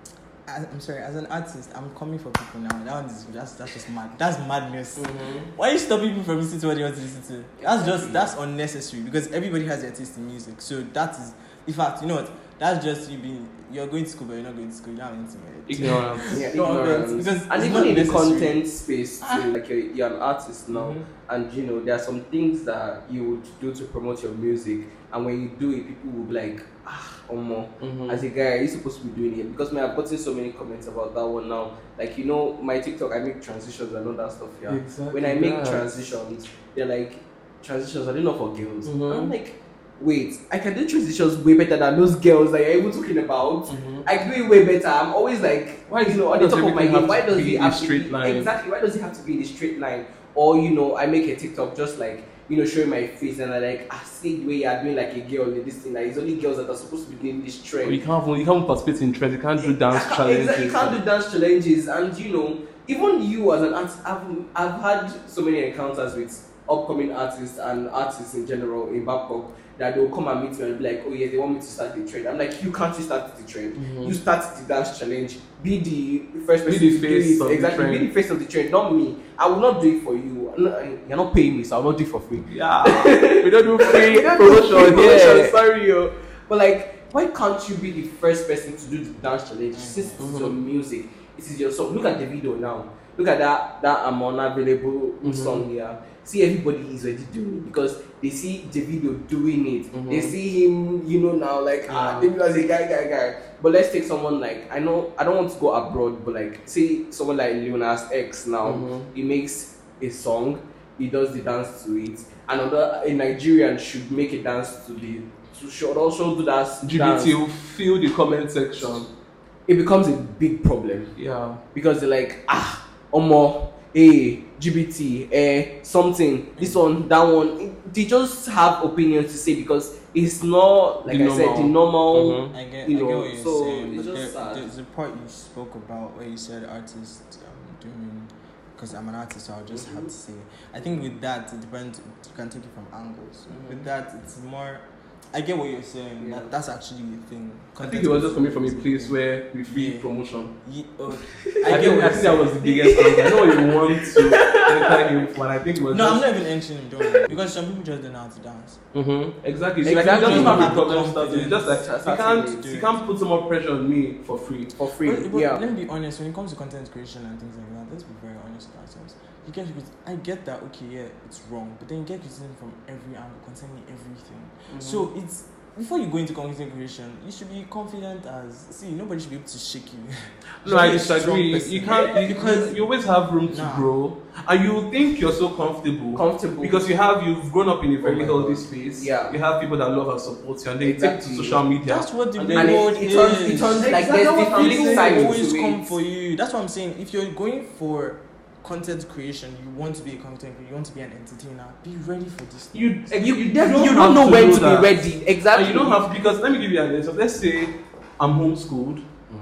I- I'm sorry, as an artist, I'm coming for people now. That one is that's that's just mad. That's madness. Mm-hmm. Why are you stopping people from listening to what they want to listen to? That's just that's unnecessary because everybody has their taste in music. So that is, in fact, you know what? That's just you being you're going to school, but you're not going to school. You don't have anything with it. Ignorance. Yeah, No ignorance. offense, because and it's even not in the necessary. content space too, like you're, you're an artist now, Mhm. and you know there are some things that you would do to promote your music, and when you do it, people will be like, ah, or more. Mhm. As a guy, are you supposed to be doing it? Because man, I've gotten so many comments about that one now. Like, you know, my TikTok, I make transitions and all that stuff. Yeah. Exactly When I make that. transitions, they're like, transitions are they not for girls? Mhm. And I'm like, wait, I can do transitions way better than those girls that you're even talking about. Mhm. I do it way better. I'm always like, Why is- you know, why at the does top of my everything game. have Why to does be it a have to straight be, line? exactly? Why does it have to be in a straight line? Or you know, I make a TikTok just like, you know, showing my face and I like, I see the way you're doing like a girl in this thing. Like it's only girls that are supposed to be doing this trend. You can't you can't participate in trends. You can't do dance I can't- challenges. Exactly, you can't do dance challenges, and you know, even you as an artist, I've, I've had so many encounters with upcoming artists and artists in general in Babcock that they'll come and meet me and be like, oh yeah, they want me to start the trend. I'm like, you can't start the trend. Mhm. You start the dance challenge. Be the first Be person the to do face it. of the Exactly, be trend. the face of the trend, not me. I will not do it for you. I'm not- You're not paying me, so I'll not do it for free. Yeah, we don't do free We don't do free promotion. promotion, Yeah. sorry, yo. But like, why can't you be the first person to do the dance challenge? Since it's Mhm. your music, it is your song. Look at the video now. Look at that that I'm unavailable Mhm. song here. See, everybody is already doing it because they see the video doing it. Mhm. They see him, you know, now like ah, Yeah. David as a guy, guy, guy. But let's take someone like I know I don't want to go abroad, but like say someone like Lil Nas X now. Mhm. He makes a song, he does the dance to it. Another a Nigerian should make a dance to the to should also do that G B dance. T will fill the comment section. It becomes a big problem Yeah. because they're like ah omo hey G B T eh something this one that one. They just have opinions to say because it's not like The I said the normal. normal. Mhm. I get, You I get know, what you're so saying, it's but just there, sad. there's a part you spoke about where you said artists um, doing, because I'm an artist, so I'll just have to say, I think with that, it depends, you can take it from angles. Mhm. With that, it's more, I get what you're saying, Yeah. that, that's actually a thing. I think it was just coming from a place where we free Yeah. promotion. Ye- oh, I, I get think, what I you're think that was the saying. biggest angle. I know what you want to enter him for, and I think it was No, I'm just. not even entering him, don't worry, because some people just don't know how to dance. Mm-hmm. Exactly. So Exactly. like, it doesn't have a Have problem the starting. It's just like you confidence. can't, Do you it. can't put so much pressure on me for free. For free, But, but yeah. let me be honest, when it comes to content creation and things like that, let's be very honest with ourselves. You get criti- I get that, okay, yeah, it's wrong, but then you get criticism from every angle concerning everything. Mhm. So it's before you go into content creation, you should be confident as see nobody should be able to shake you. You No, I should be a strong disagree. person. You can't you, because because you always have room to Nah. grow, and you think you're so comfortable comfortable because you have you've grown up in a very Oh my healthy God. space. Yeah. You have people that love and support you, and they Exactly. take to social media. that's what the And real then- and world it, it turns is. it turns like Exactly there's what I'm different saying. sides People always to come it. for you. That's what I'm saying. If you're going for content creation, you want to be a content creator, you want to be an entertainer, be ready for this. You Like, you, you, don't don't, have know to when know to that. be ready. Exactly. And you don't have because let me give you an example. Let's say I'm homeschooled.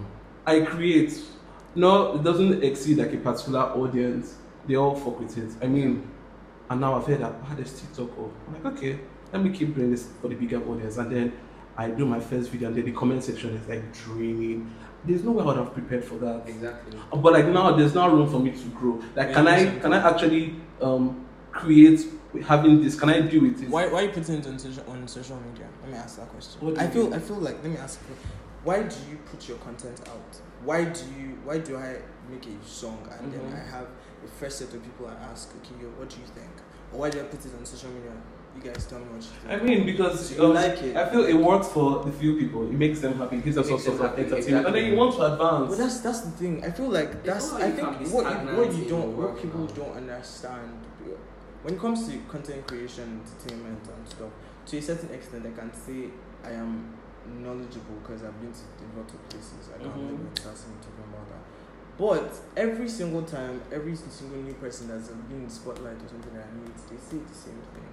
I create. No, it doesn't exceed like a particular audience. They all fuck with it. I mean, and now I've heard that I had this TikTok. Oh, I'm like, okay, let me keep doing this for the bigger audience, and then I do my first video, and then the comment section is like draining. There's no way I would have prepared for that. Exactly. But like now, there's now room for me to grow. Like, Yeah, can I exactly. can I actually um create with having this? Can I deal with it? Why why are you putting it on social on social media? Let me ask that question. What do I you feel mean? I feel like let me ask you. why do you put your content out? Why do you? Why do I make a song and Mm-hmm. then I have a fresh set of people I ask, okay, yo, what do you think? Or why do I put it on social media? You guys tell me what you think. I mean, because So you um, like it. I feel it works for the few people. It makes them happy. It gives us Makes some them sort of happy, entertainment, and then you exactly. want to advance. But that's that's the thing. I feel like that's. not like I you can think be what you, stagnant what you in don't, your what work people now. don't understand, when it comes to content creation, entertainment, and stuff, to a certain extent, I can say I am knowledgeable because I've been to a lot of places. I don't Mhm. know if that's talking about that. But every single time, every single new person that's been in the spotlight or something that I meet, they say the same thing.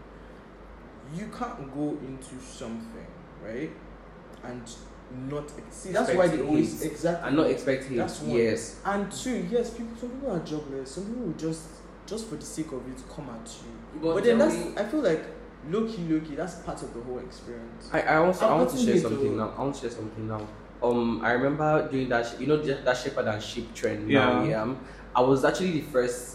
You can't go into something, right, and not see. That's why they Expect always hate. exactly. I'm not expecting That's it. one. Yes. And two, yes, people. Some people are jobless. Some people will just, just for the sake of it, come at you. But But, then tell that's. me- I feel like low key, low key. That's part of the whole experience. I, I also I I'm want to putting share it something to- now. I want to share something now. Um, I remember doing that. sh- You know that that shepherd and sheep trend. Now, Yeah. yeah. um, I was actually the first.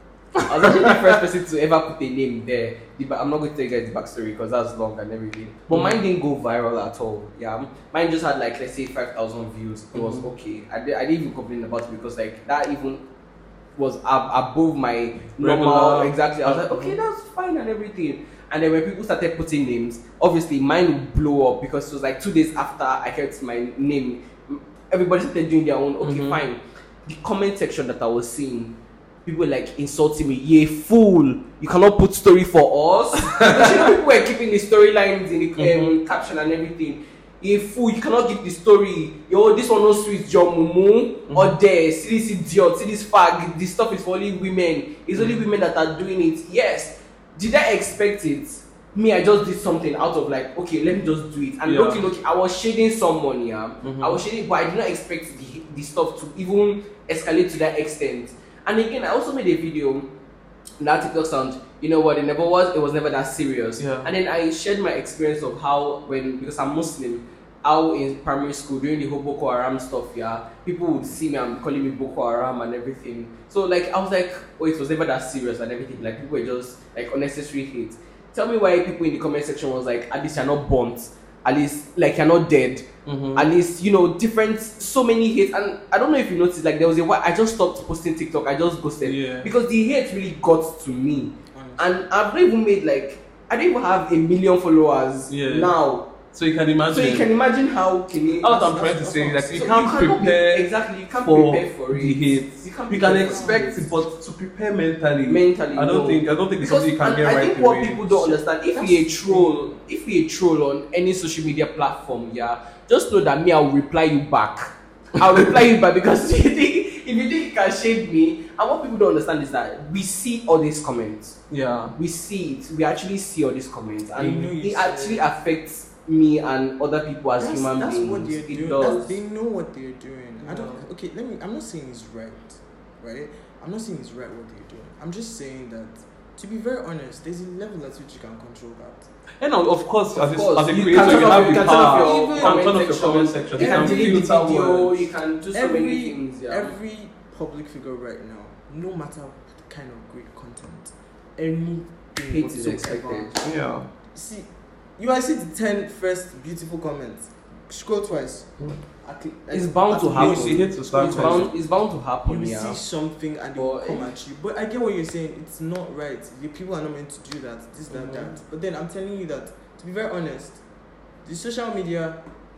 I was actually the first person to ever put a name there. The, ba- I'm not going to tell you guys the backstory because that's long and everything. But Mm. mine didn't go viral at all. Yeah, mine just had like let's say five thousand views. It was Mhm. okay. I, di- I didn't even complain about it because like that even was ab- above my normal. Regular. Exactly. I was like, okay, that's fine and everything. And then when people started putting names, obviously mine would blow up because it was like two days after I kept my name. Everybody started doing their own. Okay, Mhm. fine. The comment section that I was seeing, people were like insulting me. You fool! You cannot put story for us. Because, you know, people were keeping the storylines in the um, Mhm. caption and everything. You fool! You cannot give the story. Yo, this one no sweet John Mumu or there. See this idiot. See this fag. This stuff is for only women. It's only women that are doing it. Yes. Did I expect it? Me, I just did something out of like, okay, let me just do it. And Yeah. look, look, I was shading someone, yeah. Mhm. I was shading, but I did not expect the, the stuff to even escalate to that extent. And again, I also made a video that TikTok sound, you know what, it never was, it was never that serious. Yeah. And then I shared my experience of how, when, because I'm Muslim, how in primary school during the whole Boko Haram stuff, yeah, people would see me and calling me Boko Haram and everything. So like, I was like, oh, it was never that serious and everything. Like, people were just like unnecessary hate. Tell me why people in the comment section was like, at least you're not burnt, at least like you're not dead, Mhm. at least, you know, different, so many hate. And I don't know if you noticed, like there was a while I just stopped posting TikTok, I just ghosted Yeah. because the hate really got to me. Honestly. And I've not even made like, I don't even have a million followers Yeah. now. So you can imagine. So you can imagine how can you, What I'm that's- trying to that's say what- is that you so can't cannot be- prepare exactly, you can't for prepare for it. the hate. You, can't You can prepare for expect it. it, but to prepare mentally. Mentally, I don't no. think. I don't think it's Because something you can and get I right think what away. people don't understand, if That's- we a troll, if we a troll on any social media platform, yeah, just know that me, I'll reply you back. I'll reply you back because if you think if you think you can shade me, and what people don't understand is that we see all these comments. Yeah. We see it. We actually see all these comments, They and know you it see actually it. affects me and other people as that's, human that's beings. what they're it doing. does. That's, they know what they're doing. I don't. Yeah. Okay, let me. I'm not saying it's right, right? I'm not saying it's right what they're doing. I'm just saying that, to be very honest, there's a level at which you can control that. And now, of course, Of as, course, a, as a you creator, can you turn off- have you the can turn off power. your You can turn off comment your comment section. section. You can delete the filter video. words. You can do so many Every things. Yeah. every public figure right now, no matter the kind of great content, anything Hate is whatsoever. expected. Yeah. See, you might see the ten first beautiful comments. Scroll twice. Mm. At le- It's at- bound at to least happen. You see, hate to start It's with. bound, it's bound to You happen. will Yeah. see something and they will But- come at you. But I get what you're saying. It's not right. The people are not meant to do that. This, that, Mhm. that. But then I'm telling you that, to be very honest, the social media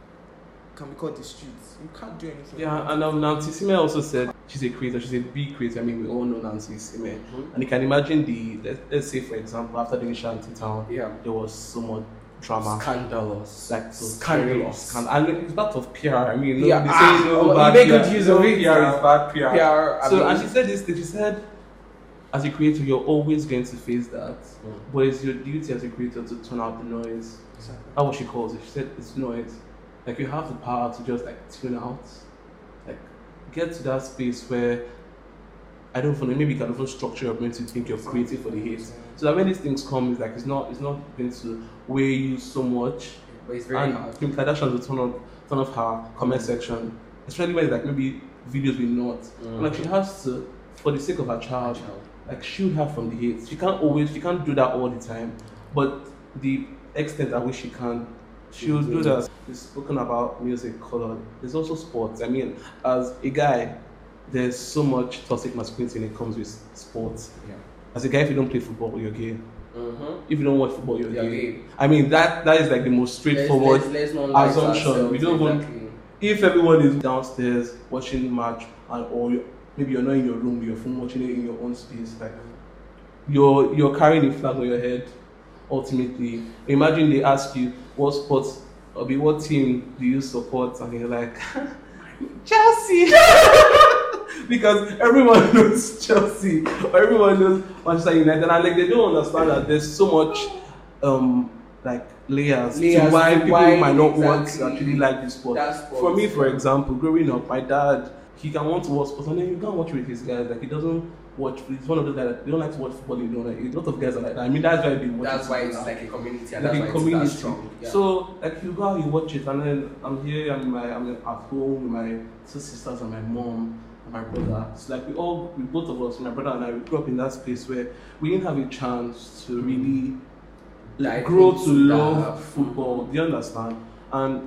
can be called the streets. You can't do anything. Yeah, and um, Nancy Sime also said she's a creator. She's a big creator. I mean, we all know Nancy Sime. Mhm. And you can imagine the, let's, let's say, for example, after the Shanty Town, Yeah. there was so much drama. Scandalous. Like, so Scandalous. Scandal. And it's part of P R. I mean, no, Yeah. they say Ah, no you bad make P R. good use No of it, P R yeah. is bad P R. P R. I So, mean, and she said this thing. She said, as a creator, you're always going to face that. Mm. But it's your duty as a creator to turn out the noise. Exactly. That's what she calls it. She said it's noise. Like, you have the power to just like tune out. Like, get to that space where I don't know, maybe you can even structure your brain to think you're creative for the hate. So that when these things come, it's like it's not it's not going to weigh you so much. But it's very And hard. Kim Kardashian will turn off turn off her comment section, especially when it's like maybe videos will not. Mm. Like, she has to, for the sake of her child, like, shield her from the hate. She can't always, she can't do that all the time, but the extent at which she can, she would do that. We've spoken about music, color. There's also sports. I mean, as a guy, there's so much toxic masculinity when it comes with sports. Yeah. As a guy, if you don't play football, you're gay. Mm-hmm. If you don't watch football, you're, You're gay. gay. I mean, that that is like the most straightforward Let's, let's, let's not lie to assumption. ourselves, We don't want. exactly. If everyone is downstairs watching match, and or you're, maybe you're not in your room with your phone watching it in your own space, like you're you're carrying a flag on your head. Ultimately, imagine they ask you what sports or be what team do you support, and you're like Chelsea, because everyone knows Chelsea or everyone knows Manchester United, and like they don't understand that there's so much um like layers, Layers to why to people why might not want to exactly actually like this sport. that sport. For me, for example, growing up, my dad, he can want to watch sports, and then you can't watch with his guys. Like he doesn't watch. He's one of those guys that they don't like to watch football. You know, like a lot of guys are like that. I mean, that's why they watch. That's it why it's now. like a community, and Like that's a why it's community. that strong. Yeah. So like you go out, you watch it, and then I'm here. I'm my I'm at home with my two sisters and my mom and my brother. It's like we all, we both of us, my brother and I, we grew up in that space where we didn't have a chance to really like Dive grow to into love that. football. Do you understand? And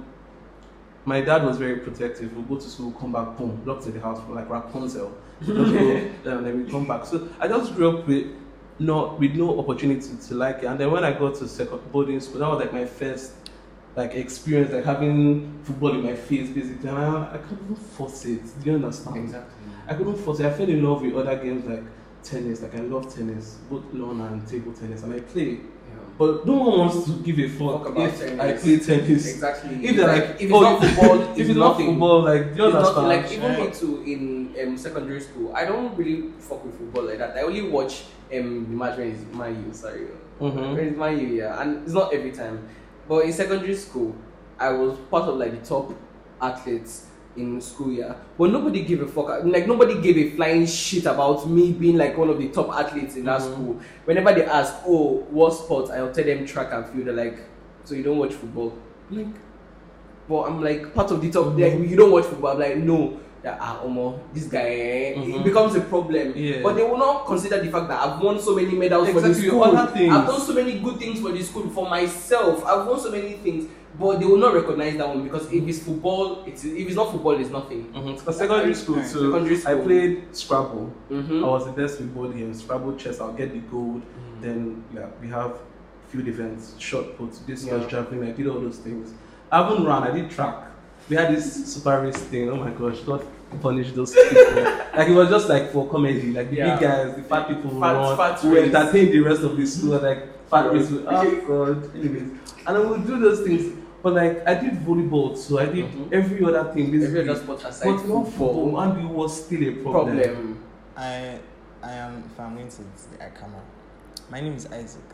my dad was very protective. We'll go to school, come back home, locked in the house for like Rapunzel. We'll just go, and then we come back. So I just grew up with no with no opportunity to like it. And then when I got to second boarding school, that was like my first like experience, like having football in my face basically. And I, I couldn't force it. Do you understand? Exactly. I couldn't force it. I fell in love with other games like tennis. Like I love tennis, both lawn and table tennis, and I play. Yeah. But no one wants to give a fuck Talk about if tennis. I play tennis. Exactly. If they're like, if it's oh, not football, if it's it's not nothing. football, like, do you It's not, understand? like even Yeah. me too in um, secondary school. I don't really fuck with football like that. I only watch um the match when it's Man U. Sorry, Mhm. when it's Man U, yeah, and it's not every time. But in secondary school, I was part of like the top athletes in school, yeah. But nobody gave a fuck. Like nobody gave a flying shit about me being like one of the top athletes in that Mhm. school. Whenever they ask, oh, what sport? I'll tell them track and field. They're like, so you don't watch football? I'm like, but I'm like part of the top. Mhm. Like, you don't watch football? I'm like, no. That ah, Omo, this guy, eh, Mhm. it becomes a problem. Yeah. But they will not consider the fact that I've won so many medals for the Exactly, school. other things. I've done so many good things for the school, for myself. I've won so many things, but they will not recognize that one because if it's football, it's if it's not football, it's nothing. Mhm. For secondary school Right. too, Secondary I school. played Scrabble. Mm-hmm. I was the best with both games. Scrabble, chess, I'll get the gold. Then yeah, we have field events, short put, this Yeah. was javelin. I did all those things. I haven't run. I did track. We had this super race thing. Oh my gosh, God punish those people. Like it was just like for comedy. Like the Yeah. big guys, the fat people who Fat- run, fat who race. entertain the rest of the school. Like fat Yeah. race. Oh God. Anyways, and I would do those things. But like I did volleyball, so I did Mhm. every other thing. Every Basically. other sport aside But not football, football, and it was still a problem. problem. I I am if I'm going to the camera. My name is Isaac.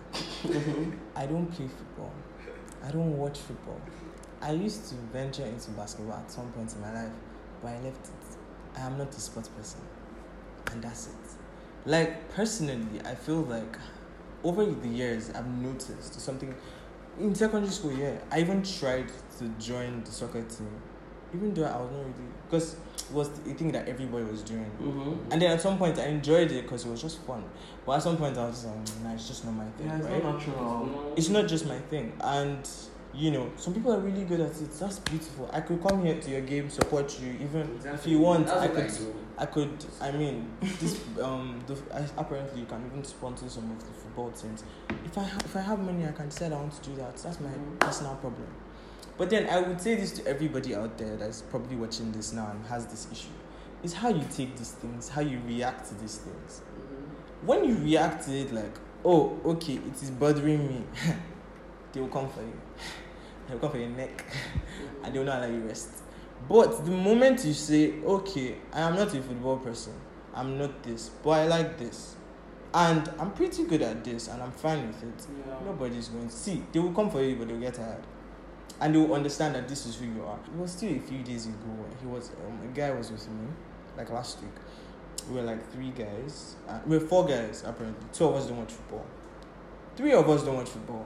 I don't play football. I don't watch football. I used to venture into basketball at some point in my life, but I left it. I am not a sports person. And that's it. Like personally, I feel like over the years I've noticed something in secondary school, yeah. I even tried to join the soccer team. Even though I was not really because it was the thing that everybody was doing. Mm-hmm. And then at some point I enjoyed it because it was just fun. But at some point I was just like, nah, it's just not my thing. Yeah, it's right? not natural. It's not just my thing. And you know, some people are really good at it. That's beautiful. I could come here to your game, support you, even if you want. That's I what could. I do. I could. I mean, this um. The, I, apparently, you can even sponsor some of the football teams. If I ha- if I have money, I can decide I want to do that. That's my Mhm. personal problem. But then I would say this to everybody out there that's probably watching this now and has this issue: is how you take these things, how you react to these things. When you react to it like, oh, okay, it is bothering me, they will come for you. They will come for your neck, and they will not allow you rest. But the moment you say, okay, I am not a football person, I'm not this, but I like this, and I'm pretty good at this, and I'm fine with it, Yeah. nobody's going to see. They will come for you, but they'll get tired. And they will understand that this is who you are. It was still a few days ago. He was um, a guy was with me, like last week. We were like three guys. Uh, we were four guys apparently. Two of us don't watch football. Three of us don't watch football.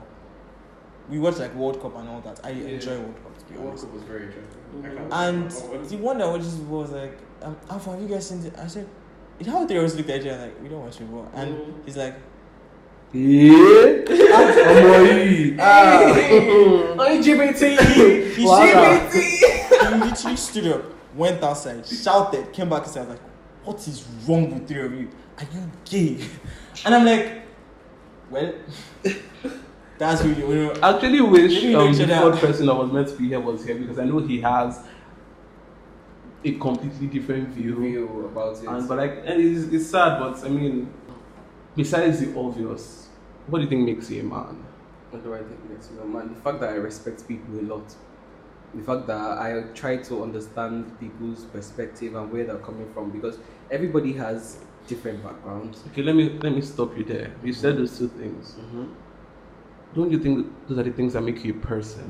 We watch like World Cup and all that. I Yeah. enjoy World Cup to be World honest. Cup was very interesting. Mhm. And the one that watches football was like, um, Alpha, have you guys seen it? I said, how they always looked at each other like, we don't watch football. And Mhm. he's like, Yeah. Ah, ah. L G B T. He Wow. he literally stood up, went outside, shouted, came back inside, like, what is wrong with three of you? Are you gay? And I'm like, well, that's really, you know. I actually wish Maybe um, look the at that. third person that was meant to be here was here because I know he has a completely different view. View about it. And but like, and it's, it's sad, but I mean, besides the obvious, what do you think makes you a man? What do I think makes me a man? The fact that I respect people a lot. The fact that I try to understand people's perspective and where they're coming from, because everybody has different backgrounds. Okay, let me let me stop you there. You said those two things. Mm-hmm. Don't you think those are the things that make you a person?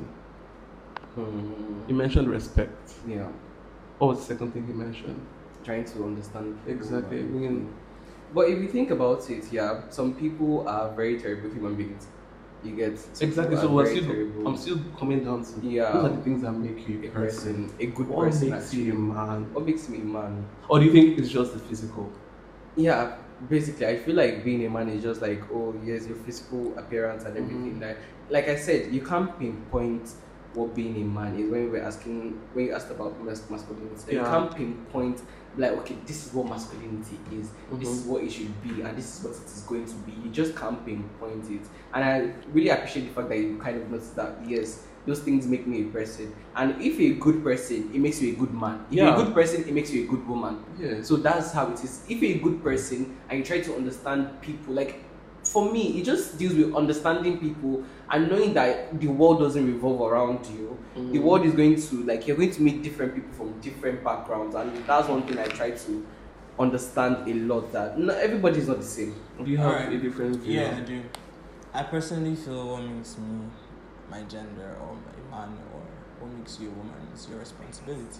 Hmm. You mentioned respect. Yeah, What was the second thing you mentioned? trying to understand people. Exactly. I mean, But if you think about it, yeah, some people are very terrible human beings. You get some exactly. people So are we're very still, terrible. I'm still coming down to Yeah. those are the things that make you a a person. person, a good What person. makes you a actually. man? What makes me a man? Or do you think it's just the physical? Yeah, basically, I feel like being a man is just like, oh, yes, your physical appearance and everything. Mhm. Like, like I said, you can't pinpoint what being a man is. When we were asking, when you asked about mas- masculinity, you Yeah. can't pinpoint like, okay, this is what masculinity is. This Mhm. is what it should be, and this is what it is going to be. You just can't pinpoint it. And I really appreciate the fact that you kind of noticed that. Yes, those things make me a person. And if you're a good person, it makes you a good man. If Yeah. you're a good person, it makes you a good woman. Yeah. So that's how it is. If you're a good person and you try to understand people, like for me, it just deals with understanding people and knowing that the world doesn't revolve around you. Mhm. The world is going to, like, you're going to meet different people from different backgrounds, and that's one thing I try to understand a lot. That not everybody is not the same. Do you have Alright. a different view? Yeah, I do. I personally feel what makes me my gender or a man or what makes you a woman is your responsibility.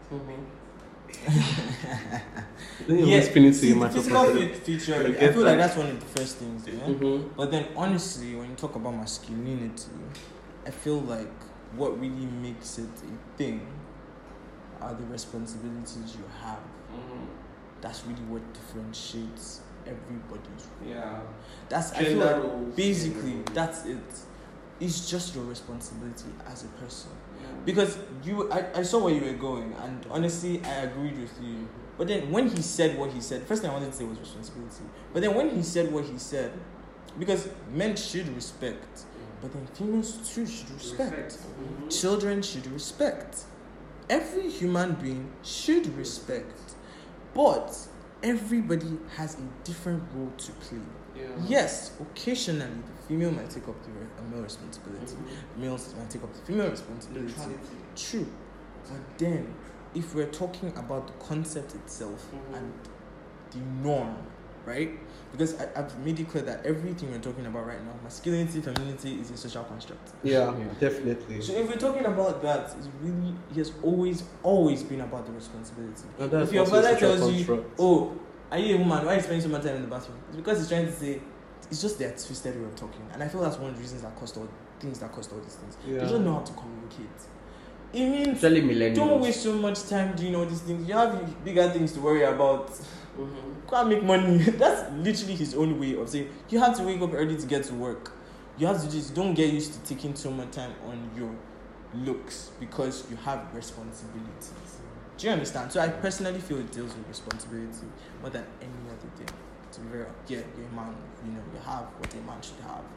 Then you're Yeah, whispering into see, your the microphone. physical fe- feature, I I get feel like that. that's one of the first things, yeah? Mhm. But then honestly, when you talk about masculinity, I feel like what really makes it a thing are the responsibilities you have. That's really what differentiates everybody's. Yeah. That's I feel Gender like roles. basically that's it. It's just your responsibility as a person. Because you, I, I saw where you were going, and honestly, I agreed with you. But then when he said what he said, first thing I wanted to say was responsibility. But then when he said what he said, because men should respect, but then females too should respect. Children should respect. Every human being should respect. But everybody has a different role to play. Yes, occasionally the female might take up the re- uh, male responsibility. Males might take up the female responsibility. True. But then, if we're talking about the concept itself and the norm, right? Because I, I've made it clear that everything we're talking about right now, masculinity, femininity, is a social construct. Yeah, Yeah. definitely. So if we're talking about that, it's really, it has always, always been about the responsibility. And that's If your also a father social tells you, construct. oh, are you a woman? Why are you spending so much time in the bathroom? It's because he's trying to say, it's just their twisted way of talking. And I feel that's one of the reasons that caused all things that caused all these things. Yeah. They don't know how to communicate. It means Especially millennials. don't waste so much time doing all these things. You have bigger things to worry about. Go and make money. That's literally his own way of saying you have to wake up early to get to work. You have to just don't get used to taking so much time on your looks because you have responsibilities. Do you understand? So I personally feel it deals with responsibility more than any other thing. To be very yeah, you're a man, you know, you have what a man should have.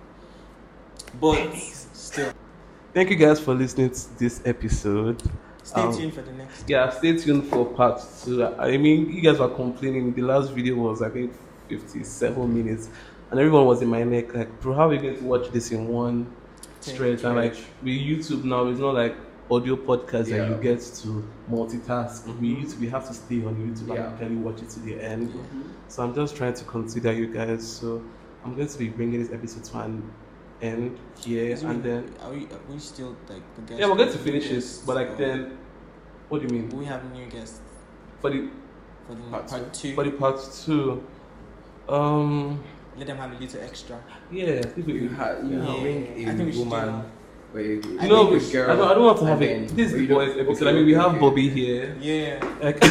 But still, Thank you guys for listening to this episode. stay Um, tuned for the next. Yeah, stay tuned for part two. I mean, you guys were complaining. The last video was, I think, fifty-seven minutes, and everyone was in my neck. Like, bro, how are we going to watch this in one stretch? And like, with YouTube now, it's not like audio podcast Yeah. that you get to multitask. Mhm. We YouTube, we have to stay on YouTube Yeah. and actually watch it to the end. So I'm just trying to consider you guys. So I'm going to be bringing this episode to an end here, Is we- and then are we, are we still like the guests? yeah, we're going to new finish it. guests, But like or then, what do you mean we have new guests for the for the Part part, two. for the part two? Um, Let them have a little extra. yeah, I think we You, ha- you Yeah. bring I a think we should do woman. that. Where you, I you know, think we, we- girl. I, don't, I don't want to have and it. then- This is or the you don't- boys episode. okay, I mean, we okay, have okay. Bobby here. Yeah. Like,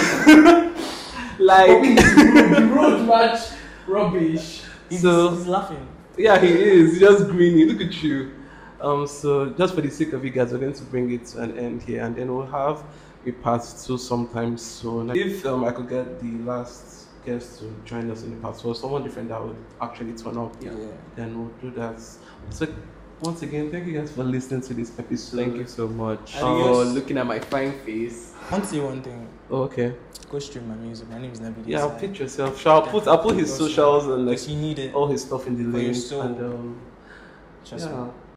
like road match rubbish. He's, So- he's laughing. Yeah, he is. He's just grinning. Look at you. Um, so just for the sake of you guys, we're going to bring it to an end here, and then we'll have a part two sometime soon. If um, I could get the last guest to join us in the part two, or someone different that would actually turn up, Yeah. then we'll do that. So once again, thank you guys for listening to this episode. Thank you so much Adios. for looking at my fine face. I want to say one thing. Oh, okay. Go stream my music. My name is Nabil. Yeah, I'll pitch yourself. Sure, I'll put I'll put his socials and like Because you need it. all his stuff in the For your link soul. and um, Trust me. yeah.